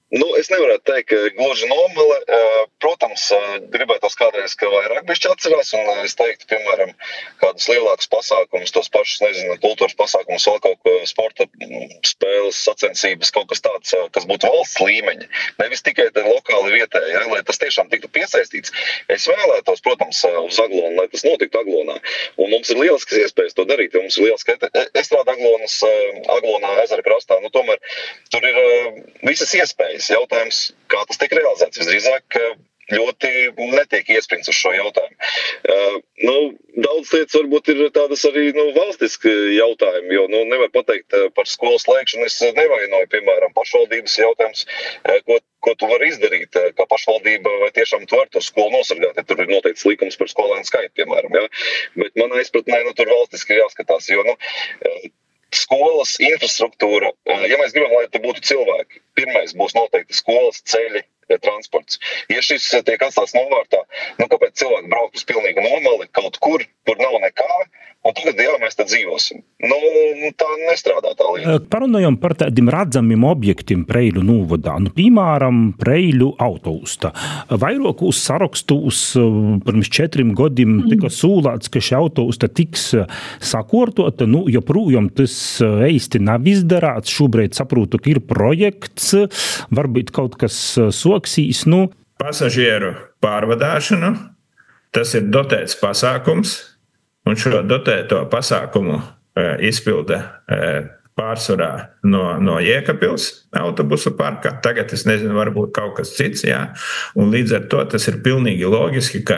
es nevarētu teikt, ka gluži nomale. Protams, gribētos kādreiz, ka vairāk bišķi atcerās, un es teiktu, piemēram, kādus lielākus pasākumus, tos pašus, nezinu, kultūras pasākumus, vēl kaut ko sporta spēles, sacensības, kaut kas tāds, kas būtu valsts līmeņa. Nevis tikai lokāli vietēji, ja, lai tas tiešām tiktu piesaistīts. Es vēlētos, protams, uz Aglonu, lai tas notiktu Aglonā. Un mums ir lieliskas iespējas to darīt, jo mums ir lieliska estrāda Aglonas, Aglonā ezera krastā. Nu, tomēr tur ir visas iespējas. Jautājums, kā tas tiek realizēts. Visdrīzāk ļoti netiek iesprints uz šo jautājumu. Uh, nu, daudz lietas varbūt ir tādas arī nu, valstiski jautājumi, jo nu, nevar pateikt par skolu slēgšanu. Es nevainoju, piemēram, pašvaldības jautājums, ko, ko tu vari izdarīt, kā pašvaldība, vai tiešām tu vari to skolu nosargāt, ja tur ir noteikts likums par skolēnu skaitu, piemēram. Ja? Bet manā izpratnē nu, tur valstiski ir jāskatās, jo nu, skolas infrastruktūra, ja mēs gribam, lai te būtu cilvēki, pirmais būs noteikti skolas ceļi, transports. Ja šis tiek atstāts novārtā, nu kāpēc cilvēki braukt uz pilnīgu nomali kaut kur, kur nav nekā, un tagad, jā, mēs te dzīvosim. Nu, tā nestrādā tā lieta. Parunājam par tādiem redzamiem objektiem Preiļu novadā. Nu, piemēram, Preiļu autousta. Vairākos sarakstos pirms četriem gadiem tika sūlāts, ka šī autousta tiks sakārtota. Nu, joprojām tas īsti nav izdarāts. Šobrīd saprotu, ka ir projekts, varbūt kaut kas soksīs. Nu. Pasažieru pārvadāšanu, tas ir dotēts pasākums. Un šo dotēto pasākumu e, izpilda e, pārsvarā no, no Jēkabpils autobusu parkā. Tagad es nezinu, varbūt kaut kas cits, jā. Un līdz ar to tas ir pilnīgi loģiski, ka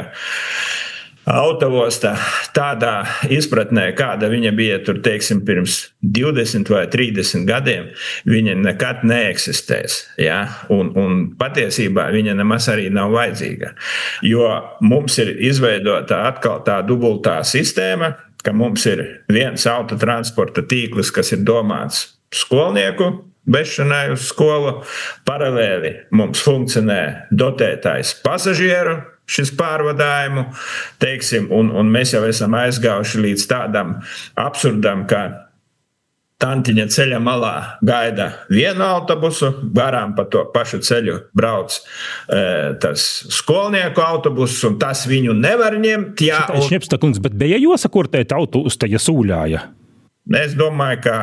autoostā tādā izpratnē, kāda viņa bija tur, teiksim, pirms divdesmit vai trīsdesmit gadiem, viņa nekad neeksistēs. Ja? Un, un patiesībā viņa nemaz arī nav vajadzīga. Jo mums ir izveidota atkal tā dubultā sistēma, ka mums ir viens autotransporta tīkls, kas ir domāts skolnieku bešanai uz skolu. Paralēli mums funkcionē dotētais pasažieru šis pārvadājumu, teiksim, un, un mēs jau esam aizgājuši līdz tādam absurdam, ka Tantiņa ceļa malā gaida vienu autobusu, garām pa to pašu ceļu brauc e, tas skolnieku autobuss, un tas viņu nevar ņemt. Jā, un... Šņepsta kungs, bet bija jāsakortēt autousta, ja sūļāja? Es domāju, ka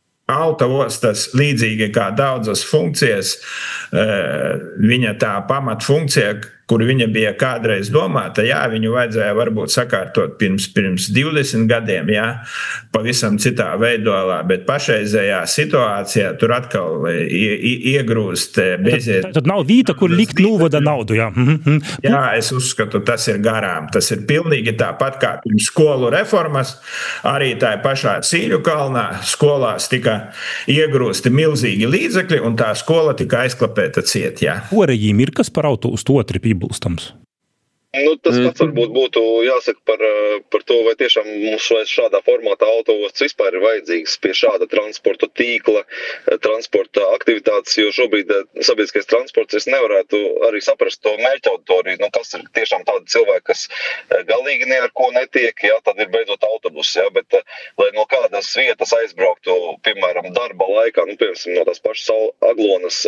autoostas līdzīgi kā daudzas funkcijas, e, viņa tā pamatfunkcija, kur viņa bija kādreiz domāta, jā, viņu vajadzēja varbūt sakārtot pirms, pirms divdesmit gadiem, jā, pavisam citā veidolā, bet pašreizējā situācijā tur atkal ie, ie, iegrūst beziet. Tad, tad nav vīta, kur likt novada naudu, jā. Jā, es uzskatu, tas ir garām. Tas ir pilnīgi tāpat kā pirms skolu reformas, arī tā pašā Sīļu kalnā skolās tika iegrūsti milzīgi līdzekļi, un tā skola tika aizklapēta ciet, jā. Orejīm ir kas par autoustu otri piebilstams? Nu, tas pats varbūt būtu jāsaka par, par to, vai tiešām mums šādā formātā autoostas vispār ir vajadzīgs pie šāda transporta tīkla, transporta aktivitātes, jo šobrīd sabiedriskais transports es nevarētu arī saprast to mērķa auditoriju, nu, kas ir tiešām tādi cilvēki, kas galīgi ne ar ko netiek, jā, tad ir beidzot autobus, jā, bet lai no kādas vietas aizbrauktu, piemēram, darba laikā, nu, piemēram, no tās pašas Aglonas,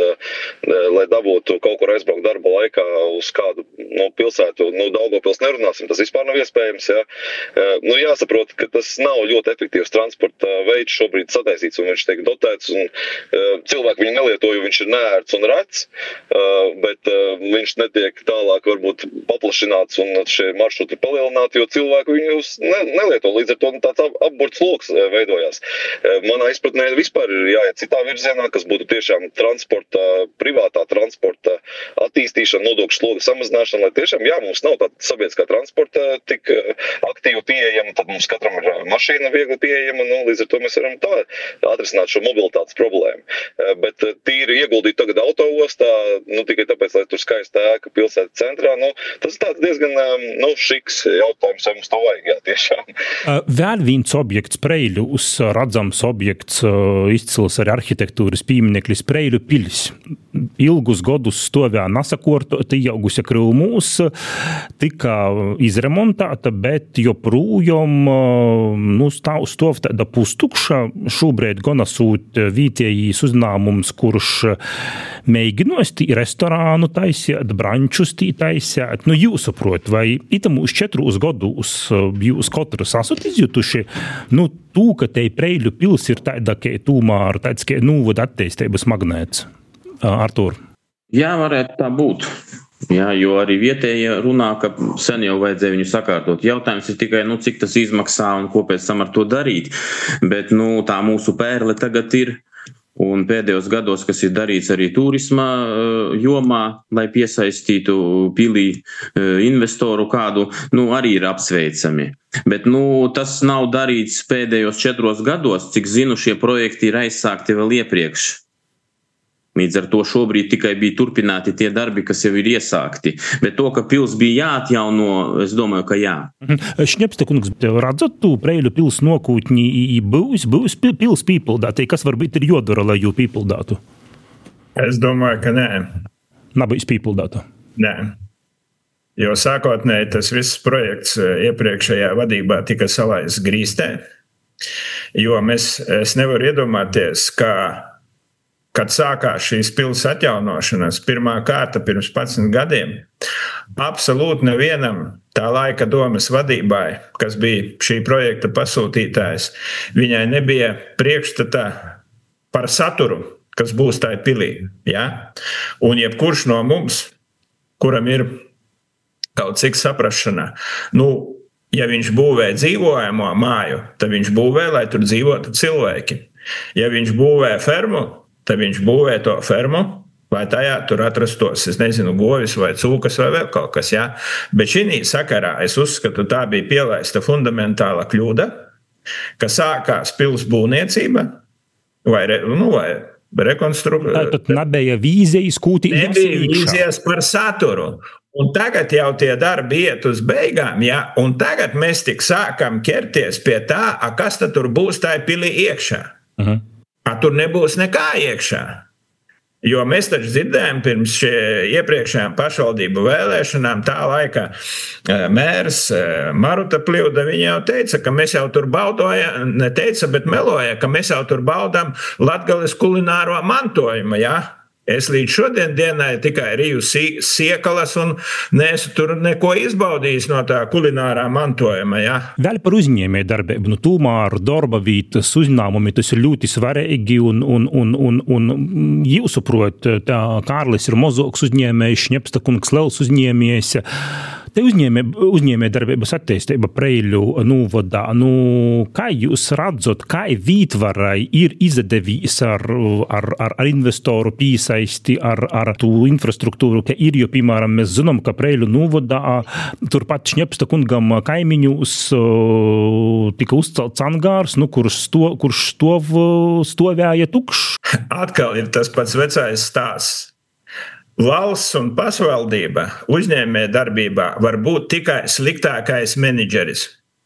lai dabūtu kaut kur aizbraukt darba laikā uz kādu no pilsētu, nu, Daugavpils nerunāsim, tas vispār nav iespējams, jā. Nu, jāsaprot, ka tas nav ļoti efektīvs transporta veids šobrīd sataisīts, un viņš tiek dotēts, un cilvēki viņu nelieto, jo viņš ir neērts un rets, bet viņš netiek tālāk varbūt paplašināts, un šie maršruti palielināti, jo cilvēki viņus ne, nelieto, līdz ar to tāds apburts loks veidojās. Manā izpratnē vispār ir jāiet citā virzienā, kas būtu tiešām transporta, privātā transporta attīstīšana, nodokļu sloga samazināšana, lai tiešām, jā, mums nav tāda sabiedriskā transporta tik aktīvi pieejama, tad mums katram ir mašīna viegli pieejama, nu, līdz ar to mēs varam tā atrisināt šo mobilitātes problēmu. Bet tīri ieguldīt tagad autoostā, nu, tikai tāpēc, lai tur skaista ēka pilsētas centrā, nu, tas ir tāds diezgan, nu, šiks jautājums, vai mums to vajag, jā, tiešām. Vēl viens objekts Preiļus, redzams objekts, izcils arī arhitektūras piemineklis Preiļu pilis. ilgus godus stovē nesakortota, ieaugusi krūmūs, tika izremontēta, bet joprojām nu, stāv stāv tāda pustukša. Šobrīd gan esot vietējais uzņēmums, kurš mēģinos tī restorānu taisīt, brančus tī taisīt. Nu, jūs saprot, vai itamūs četrus godus jūs katrs esat izjutuši, nu, tū, ka te Preiļu pils ir tāda, ka tūmār tāds, ka nūvada attīstības magnēts. Artūr. Jā, varētu tā būt. Jā, jo arī vietējie runā, ka sen jau vajadzēja viņu sakārtot. Jautājums ir tikai, nu, cik tas izmaksā un ko pēc tam ar to darīt. Bet, nu, tā mūsu pērle tagad ir. Un pēdējos gados, kas ir darīts arī turisma jomā, lai piesaistītu pilī investoru kādu, nu, arī ir apsveicami. Bet, nu, tas nav darīts pēdējos četros gados, cik zinu, šie projekti ir aizsākti vēl iepriekš. Līdz ar to šobrīd tikai bija turpināti tie darbi, kas jau ir iesākti. Bet to, ka pils bija jāatjauno, es domāju, ka jā. Šņepsta kungs, redzat tu Preiļu pils nokūtņi būs, būs pils pīpildāti, kas varbūt ir jodara, lai jū pīpildātu? Es domāju, ka nē. Nabīs pīpildātu? Nē. Jo sākotnēji tas viss projekts iepriekšējā vadībā tika salaists grīstē. Jo mēs, es nevaru iedomāties, ka kad sākās šīs pils atjaunošanas, pirmā kārta pirms padsmit gadiem, absolūti nevienam tā laika domas vadībai, kas bija šī projekta pasūtītājs, viņai nebija priekšstata par saturu, kas būs tai pilī. Ja? Un jebkurš no mums, kuram ir kaut cik saprašana, nu, ja viņš būvē dzīvojamo māju, tad viņš būvē, lai tur dzīvotu cilvēki. Ja viņš būvē fermu, tad viņš būvē to fermu, lai tajā tur atrastos, es nezinu, govis vai cūkas vai vēl kaut kas, jā. Bet šī sakarā es uzskatu, tā bija pielaista fundamentāla kļūda, ka sākās pils būvniecība vai, re, nu, vai rekonstrukcija. Tad nebija vīzijas, kūti iekšā. Nebija vīzijas par saturu. Un tagad jau tie darbi iet uz beigām, jā, un tagad mēs tik sākam ķerties pie tā, a kas tad tur būs tā pilī iekšā. Uh-huh. A tur nebūs nekā iekšā. Jo mēs taču dzirdējām pirms iepriekšējām pašvaldību vēlēšanām, tā laika mērs Maruta Pļuda, viņa jau teica, ka mēs jau tur baudojam, ne teica, bet meloja, ka mēs jau tur baudām Latgales kulināro mantojumu, jā. Es līdz šodien dienai tikai riju siekalas un neesmu tur neko izbaudījis no tā kulinārā mantojuma, jā. Vēl par uzņēmēju darbību. Nu, tomēr darba vietas uzņēmumi, tas ir ļoti svarīgi un, un, un, un, un jūs saprot, tā Kārlis ir mazāks uzņēmējs, Šņepsta kungs liels uzņēmējs. Te uzņēmē, uzņēmē darbības attīstība Preiļu novadā, nu, kā jūs redzat, kā vītvarai ir izdevīs ar, ar, ar, ar investoru pīsaisti, ar, ar tu infrastruktūru, ka ir, jo, piemēram, mēs zinām, ka Preiļu novadā turpat Šņepsta kungam kaimiņus tika uzcelts angārs, nu, kurš, sto, kurš stov, stovēja tukšs. Atkal ir tas pats vecais stāsts. Valsts un pašvaldība uzņēmē darbībā var būt tikai sliktākais menedžeris.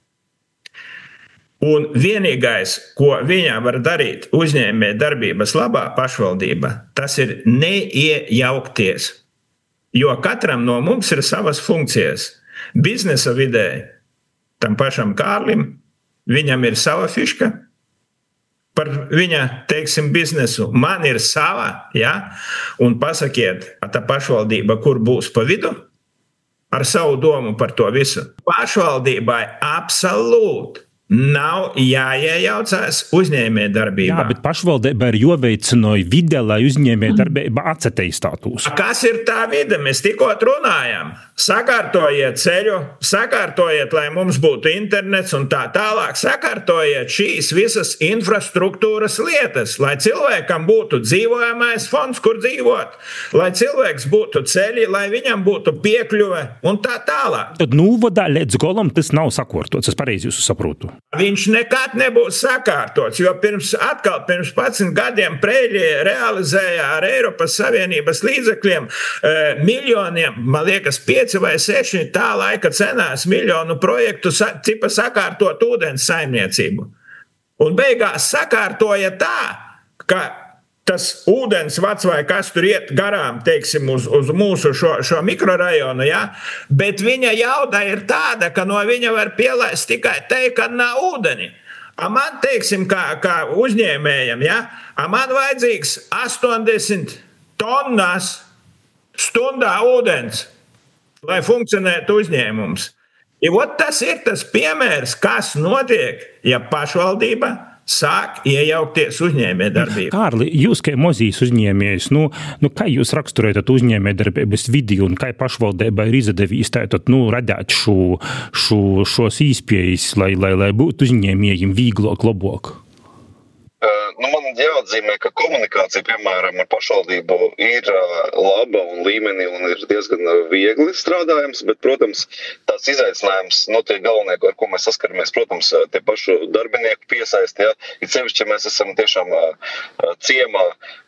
Un vienīgais, ko viņā var darīt uzņēmē darbības labā pašvaldība, tas ir neiejaukties. Jo katram no mums ir savas funkcijas. Biznesa vidē, tam pašam Kārlim, viņam ir sava fiška. Par viņa, teiksim, biznesu. Man ir sava, ja? Un pasakiet, tā pašvaldība, kur būs pa vidu, ar savu domu par to visu. Pašvaldībai absolūti nav jāiejaucās uzņēmē darbībā. Jā, bet pašvaldība ir joveicinoja vide, lai uzņēmē darbība atsateistātos. Kas ir tā vide? Mēs tikko runājam. Sakārtojiet ceļu, sakārtojiet, lai mums būtu internets un tā tālāk. Sakārtojiet šīs visas infrastruktūras lietas, lai cilvēkam būtu dzīvojamais fonds, kur dzīvot, lai cilvēks būtu ceļi, lai viņam būtu piekļuve un tā tālāk. Tad novadā līdz golam tas nav sakārtots, es pareizi jūs saprotu. Viņš nekad nebūs sakārtots, jo pirms, atkal pirms padsmit gadiem Preiļi realizēja ar Eiropas Savienības līdzekļiem e, miljoniem, man liekas, pieci vai seši tā laika cenās miljonu projektu sa, tipa sakārtot ūdens saimniecību. Un beigās sakārtoja tā, ka tas ūdens vats vai kas tur iet garām, teiksim, uz, uz mūsu šo, šo mikrorajonu, ja? Bet viņa jauda ir tāda, ka no viņa var pielaist tikai teikt, ka nav ūdeni. A man, teiksim, kā, kā uzņēmējam, ja? A man vajadzīgs astoņdesmit tonnas stundā ūdens, lai funkcionētu uzņēmums. I ot tas ir tas piemērs, kas notiek, ja pašvaldība sāk iejaukties uzņēmējdarbībā. Kārli, jūs kā mozīs uzņēmējs, nu, nu, kā jūs raksturējat uzņēmējdarbības vidi un kā pašvaldība ir izdevīs tātad, nu, radāt šo, šo, šos īspējas, lai, lai, lai būtu uzņēmējiem vīglāk, labāk? Nu, man jāatzīmē, ka komunikācija, piemēram, ar pašvaldību ir laba un līmenī un ir diezgan viegli strādājams, bet, protams, tās izaicinājums, nu, tie galvenie, ar ko mēs saskaramies, protams, tie pašu darbinieku piesaist, ja, ir sevišķi, ja mēs esam tiešām ciemā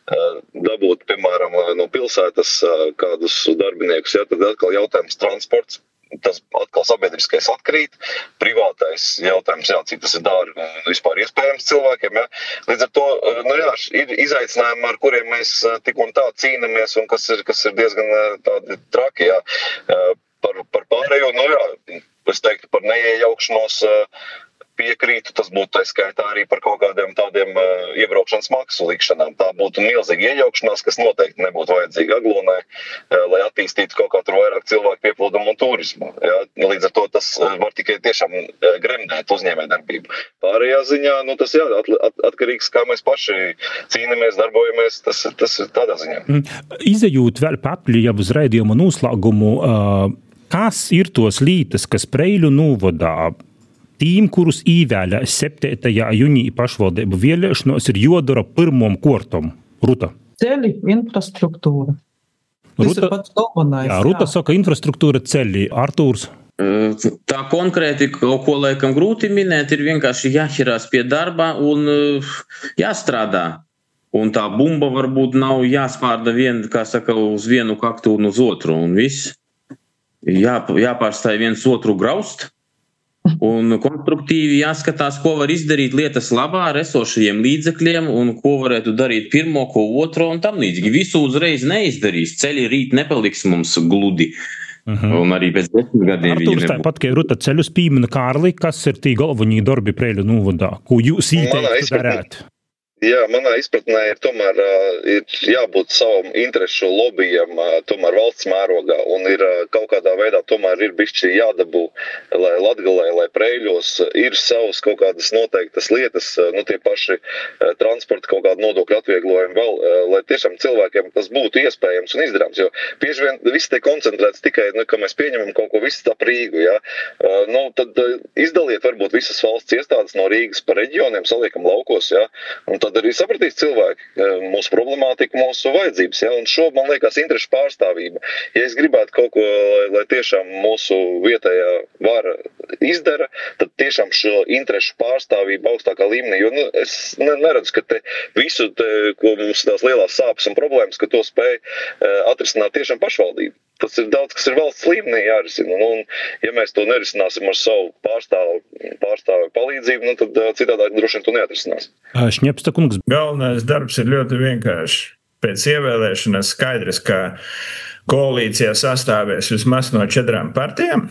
dabūt, piemēram, no pilsētas kādus darbiniekus, ja, tad atkal jautājums transports. Tas atkal sabiedriskais atkrīt, privātais jautājums, jā, cik tas ir dārgi un vispār iespējams cilvēkiem, jā. Līdz ar to, nu jā, ir izaicinājumi, ar kuriem mēs tik un tā cīnamies un kas ir, kas ir diezgan tādi traki, jā. Par, par pārējo, nu jā, es teiktu par neiejaukšanos piekrītu, tas būtu tā skaitā arī par kaut kādiem tādiem uh, iebraukšanas maksu likšanām. Tā būtu milzīga iejaukšanās, kas noteikti nebūtu vajadzīga Aglonai, uh, lai attīstītu kaut kā tur vairāk cilvēku pieplūdumu un turismu. Ja? Līdz ar to tas uh, var tikai tiešām uh, gremdēt uzņēmējdarbību. Pārējā ziņā, nu tas jā, at, at, atkarīgs, kā mēs paši cīnamies, darbojamies, tas, tas ir tādā ziņā. Izejūt vēl papļi jau uz raidījuma noslēgumu, uh, kas ir tos lītas, kas Preiļu novadā tīm, kurus īvēļā septītajā jūnija pašvaldību vēlēšanos ir jodara pirmom kortom? Ruta. Ceļi, infrastruktūra. Tas Ruta, ir pats galvenais. Jā, Ruta jā. Saka, infrastruktūra ceļi. Artūrs? Tā konkrēti, ko laikam grūti minēt, ir vienkārši jāķerās pie darba un jāstrādā. Un tā bumba varbūt nav jāspārda vien, kā saka, uz vienu kaktu un uz otru. Un viss Jā, jāpārstāj viens otru graust. Un konstruktīvi jāskatās, ko var izdarīt lietas labā ar esošajiem līdzekļiem un ko varētu darīt pirmo, ko otro un tam līdzīgi. Visu uzreiz neizdarīs. Ceļi rīt nepaliks mums gludi. Uh-huh. Un arī pēc desmit gadiem Artūrs tāpat, ka Ruta ceļus pīmina Kārli, kas ir tī galvaņī darbi Preiļu novadā, ko jūs ieteiktu darēt? Jā, manā izpratnē ir tomēr ir jābūt savam interešu lobijam tomēr valsts mērogā un ir kaut kādā veidā tomēr ir bišķi jādabū, lai Latgalē, lai Preiļos ir savas kaut kādas noteiktas lietas, nu tie paši transporta kaut kādu nodokļu atvieglojumi vēl, lai tiešām cilvēkiem tas būtu iespējams un izdarāms, jo bieži vien viss tiek koncentrēts tikai, nu, ka mēs pieņemam kaut ko visu tā Rīgu, jā. Nu, tad izdaliet varbūt visas valsts iestādes no Rīgas pa reģioniem, saliekam laukos, jā, un tad arī sapratīs cilvēki mūsu problemātiku, mūsu vajadzības. Ja? Un šo, man liekas, interešu pārstāvība. Ja es gribētu kaut ko, lai, lai tiešām mūsu vietējā vara izdara, tad tiešām šo interešu pārstāvību augstākā līmenī. Jo nu, es neredzu, ka te visu, te, ko mums tās lielās sāpes un problēmas, ka to spēj atrisināt tiešām pašvaldību. Tas ir daudz, kas ir valsts līmenī jārisina. Un, ja mēs to nerisināsim ar savu pārstāvu, pārstāvu palīdzību, nu, tad citādāk droši vien to neatrisinās. Šņepsta kungs. Galvenais darbs ir ļoti vienkārši. Pēc ievēlēšanas skaidrs, ka koalīcijā sastāvēs vismaz no četrām partijām.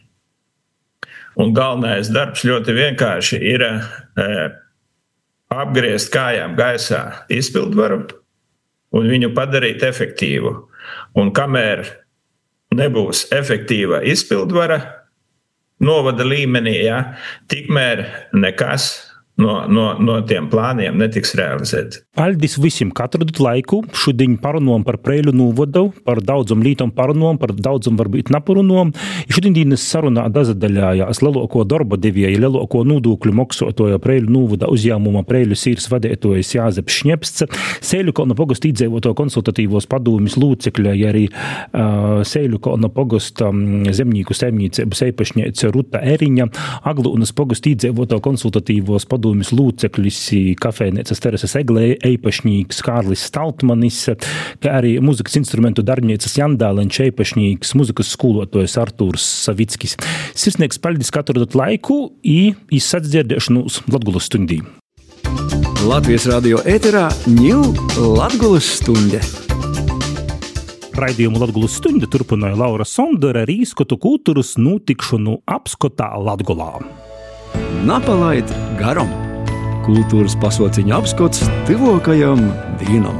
Un galvenais darbs ļoti vienkārši ir e, apgriezt kājām gaisā izpildvaru un viņu padarīt efektīvu. Un kamēr nebūs efektīva izpildvara novada līmenī, ja, tikmēr nekas no, no, no tiem plāniem netiks realizēts. Paldies visiem, katru laiku. Šodien parunājam par Preiļu novadu, par daudzam lītam parunājam, par daudzam varbūt neparunājam. Šodienas sarunā dazadaļājās lielāko darba devēju, lielāko nodokļu maksātāju Preiļu novada uzņēmuma Preiļu sīrs vadītājs Jāzeps Šņepsts, Seiļukalna pogasta iedzīvotāju konsultatīvos padomjas locekļi, arī uh, Seiļukalna pogasta zemnieku saimniecības īpašniece Ruta Eriņa, Aglūnas pogasta iedzīvotāju konsultatīvos padomjas locekļis kafejnīcas Tereses Eglē īpašnieks Kārlis Staltmanis, kā arī muzikas instrumentu darbnīcas Jandāleņš īpašnieks, muzikas skolotājs Artūrs Savickis. Sirsnieks paldies katru laiku i izsadzirdēšanos Latgulas stundī. Latvijas radio ēterā Ņū Latgulas stunde. Raidījumu Latgulas stunde turpināja Laura Sondere ar īskotu kultūras notikšanu apskotā Latgolā. Napalaid garam. Kultūras pasauciņa apskots tuvākajam dīnam.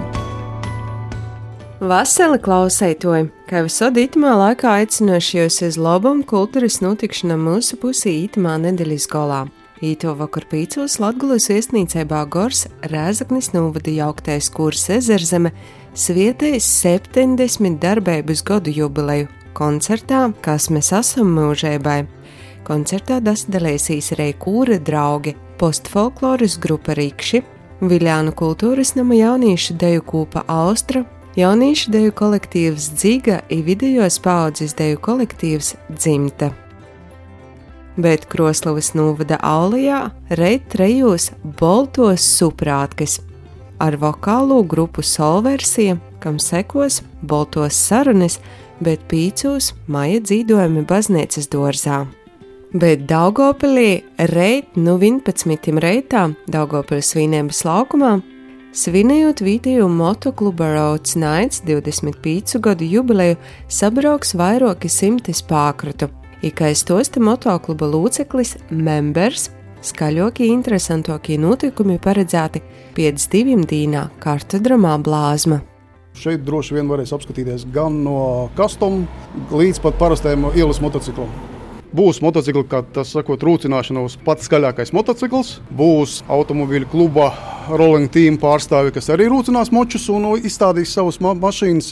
Vasali klausētoji, kā visod itamā laikā aicinoši jūs uz labam kultūras notikšanam mūsu pusī itamā nedēļas golā. Īto vakar pīcos Latgulas viesnīcībā Gors Rēzaknis novada jauktais kurs Ezerzeme svietējas septiņdesmit darbības godu jubileju koncertā, kas mēs esam mūžēbai. Koncertā dasdalēsīs arī kūra draugi, postfolkloras grupa Rikši, Viļānu kultūras nama jauniešu deju kūpa Austra, jauniešu deju kolektīvs Dziga i vidējos paaudzes deju kolektīvs Dzimta. Bet Kroslavas novada Aulijā reit trejos boltos suprātkis ar vokālo grupu Solversija, kam sekos boltos sarunas, bet pīcūs maja dzīdojumi baznīcas dorzā. Bet Daugavpilī reit nu vienpadsmitim reitā Daugavpiļas svinības laukumā, svinējot vietējo motokluba Roads Nights divdesmit pīcu gadu jubileju, sabrauks vairoki simti spākrutu. Ikais tosta motokluba lūceklis Members, skaļokie interesantokie notikumi paredzēti pēc diviem dīnā kartodromā Blāzma. Šeit droši vien varēs apskatīties gan no kastom līdz pat parastajiem ielas motociklam. Būs motocikli, kā tas sakot, rūcināšanos pats skaļākais motocikls. Būs automobīļu kluba Rolling Team pārstāvi, kas arī rūcinās močus un izstādīs savus ma- mašīnas.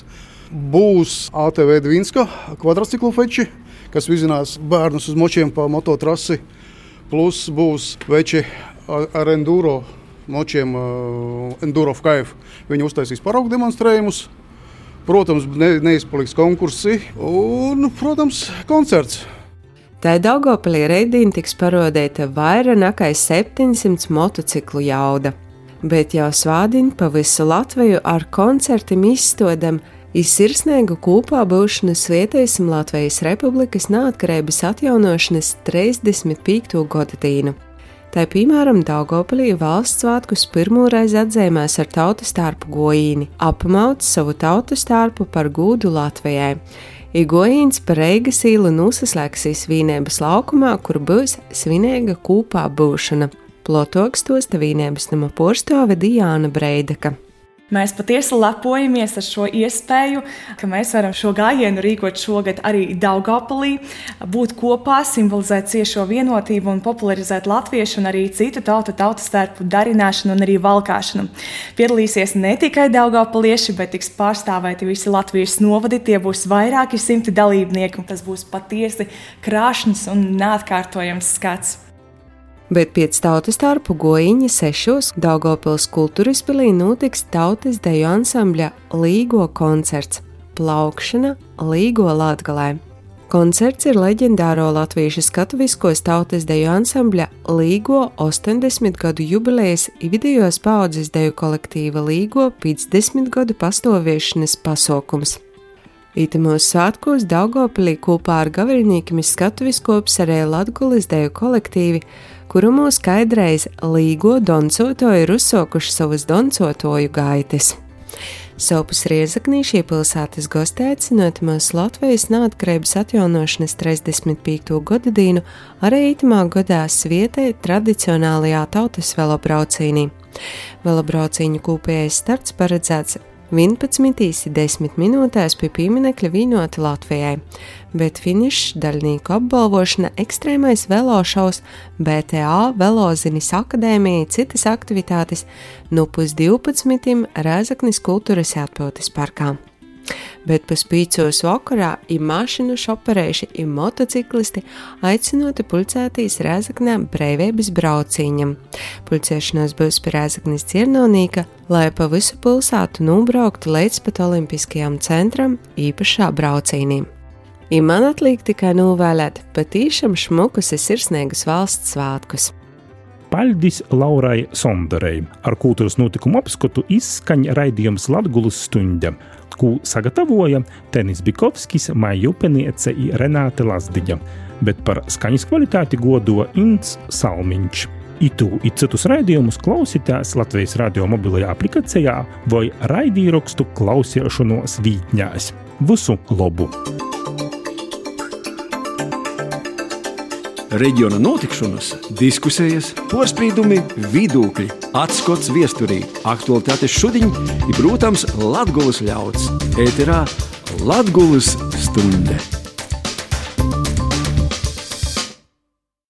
Būs A T V Dvinska kvadrciklu feči, kas vizinās bērnus uz močiem pa mototrasi. Plus būs veči ar enduro močiem, uh, Enduro of Kaifu. Viņi uztaisīs paraugu demonstrējumus. Protams, ne, neizpaliks konkursi un, protams, koncerts. Tā Daugavpilī reidīn tiks parodēta vaira nakai septiņsimt motociklu jauda, bet jau svādin pa visu Latviju ar koncertim izstodam i sirsnēgu kūpā būšanu svietēsim Latvijas Republikas neatkarības atjaunošanas trīsdesmit pīkto godadīnu. Tā, piemēram, Daugavpilī valsts svētkus pirmoreiz atzīmēs ar tautastārpu Gojīni, apmauts savu tautastārpu par gūdu Latvijai. Igojīns par Reigas īlu nosaslēgsīs Vīnēbas laukumā, kur būs svinīga kūpā būšana. Plotoks tosta Vīnēbas nama porštāve Diāna Breidaka. Mēs patiesi lepojamies ar šo iespēju, ka mēs varam šo gājienu rīkot šogad arī Daugavpilī, būt kopā, simbolizēt ciešo vienotību un popularizēt latviešu un arī citu tautu tautastērpu darināšanu un arī valkāšanu. Piedalīsies ne tikai daugavpilieši, bet tiks pārstāvēti visi Latvijas novadi, tie būs vairāki simti dalībnieki, un tas būs patiesi krāšņs un neatkārtojams skats. Bet pēc tautastārpu Gojiņa sešos Daugavpils kultūrispilī notiks tautas deju ansambļa Līgo koncerts Plaukšana Līgo Latgalē. Koncerts ir leģendāro latviešu skatuviskos tautas deju ansambļa Līgo ostoņdesmit gadu jubilejas i vidējos paaudzes deju kolektīva Līgo piecdesmit gadu pastāviešanas pasaukums. Itamos svētkos Daugavpilī kopā ar gaviļniekiem skatuviskops arī Latgulas deju kolektīvi, kuru mūs skaidreiz Līgo doncotoji ir uzsokuši savas doncotoju gaitas. Sopus Riezaknīšie pilsētas gostē aicinot mūsu Latvijas neatkarības atjaunošanas trīsdesmit pīkto godadīnu arī itamā godā svietē tradicionālajā tautas velobraucīnī. Velobraucīņu kopējais starts paredzēts vienpadsmitīs desmit minūtēs pie pieminekļa Vīnoti Latvijai, bet finišs daļnieku apbalvošana, ekstrēmais velošaus, B T A, Velozinis akadēmija, citas aktivitātes no pusdivpadsmitim Rēzaknis kultūras atpūtas parkā. Bet puspīcos vakarā i mašinu šoperēši i motociklisti aicinoti pulcētīs Rēzaknē breivības braucīņam. Pulcēšanās būs pie Rēzaknis Cirnonīka, lai pa visu pilsētu nobrauktu līdz pat olimpiskajam centram īpašā braucīnī. I man atliek tikai novēlēt patīšam šmukus i sirsnīgus valsts svētkus. Paldies Laurai Sonderei. Ar kultūras notikumu apskatu izskaņ raidījums Latgulas stunde, ko sagatavoja Tenis Bikovskis, Maija Upeniece i Renāte Lazdiņa, bet par skaņas kvalitāti godo Ints Salmiņš. Itu i citus raidījumus klausītās Latvijas radio mobilajā aplikācijā vai raidīrakstu klausīšanos vītņās. Visu labu! Reģiona notikšanas, diskusijas, porspīdumi, vidūkļi, atskots viesturī, aktualitātes šodiņ i, protams, Latgolas ļauds. Ēterā Latgolas stunde.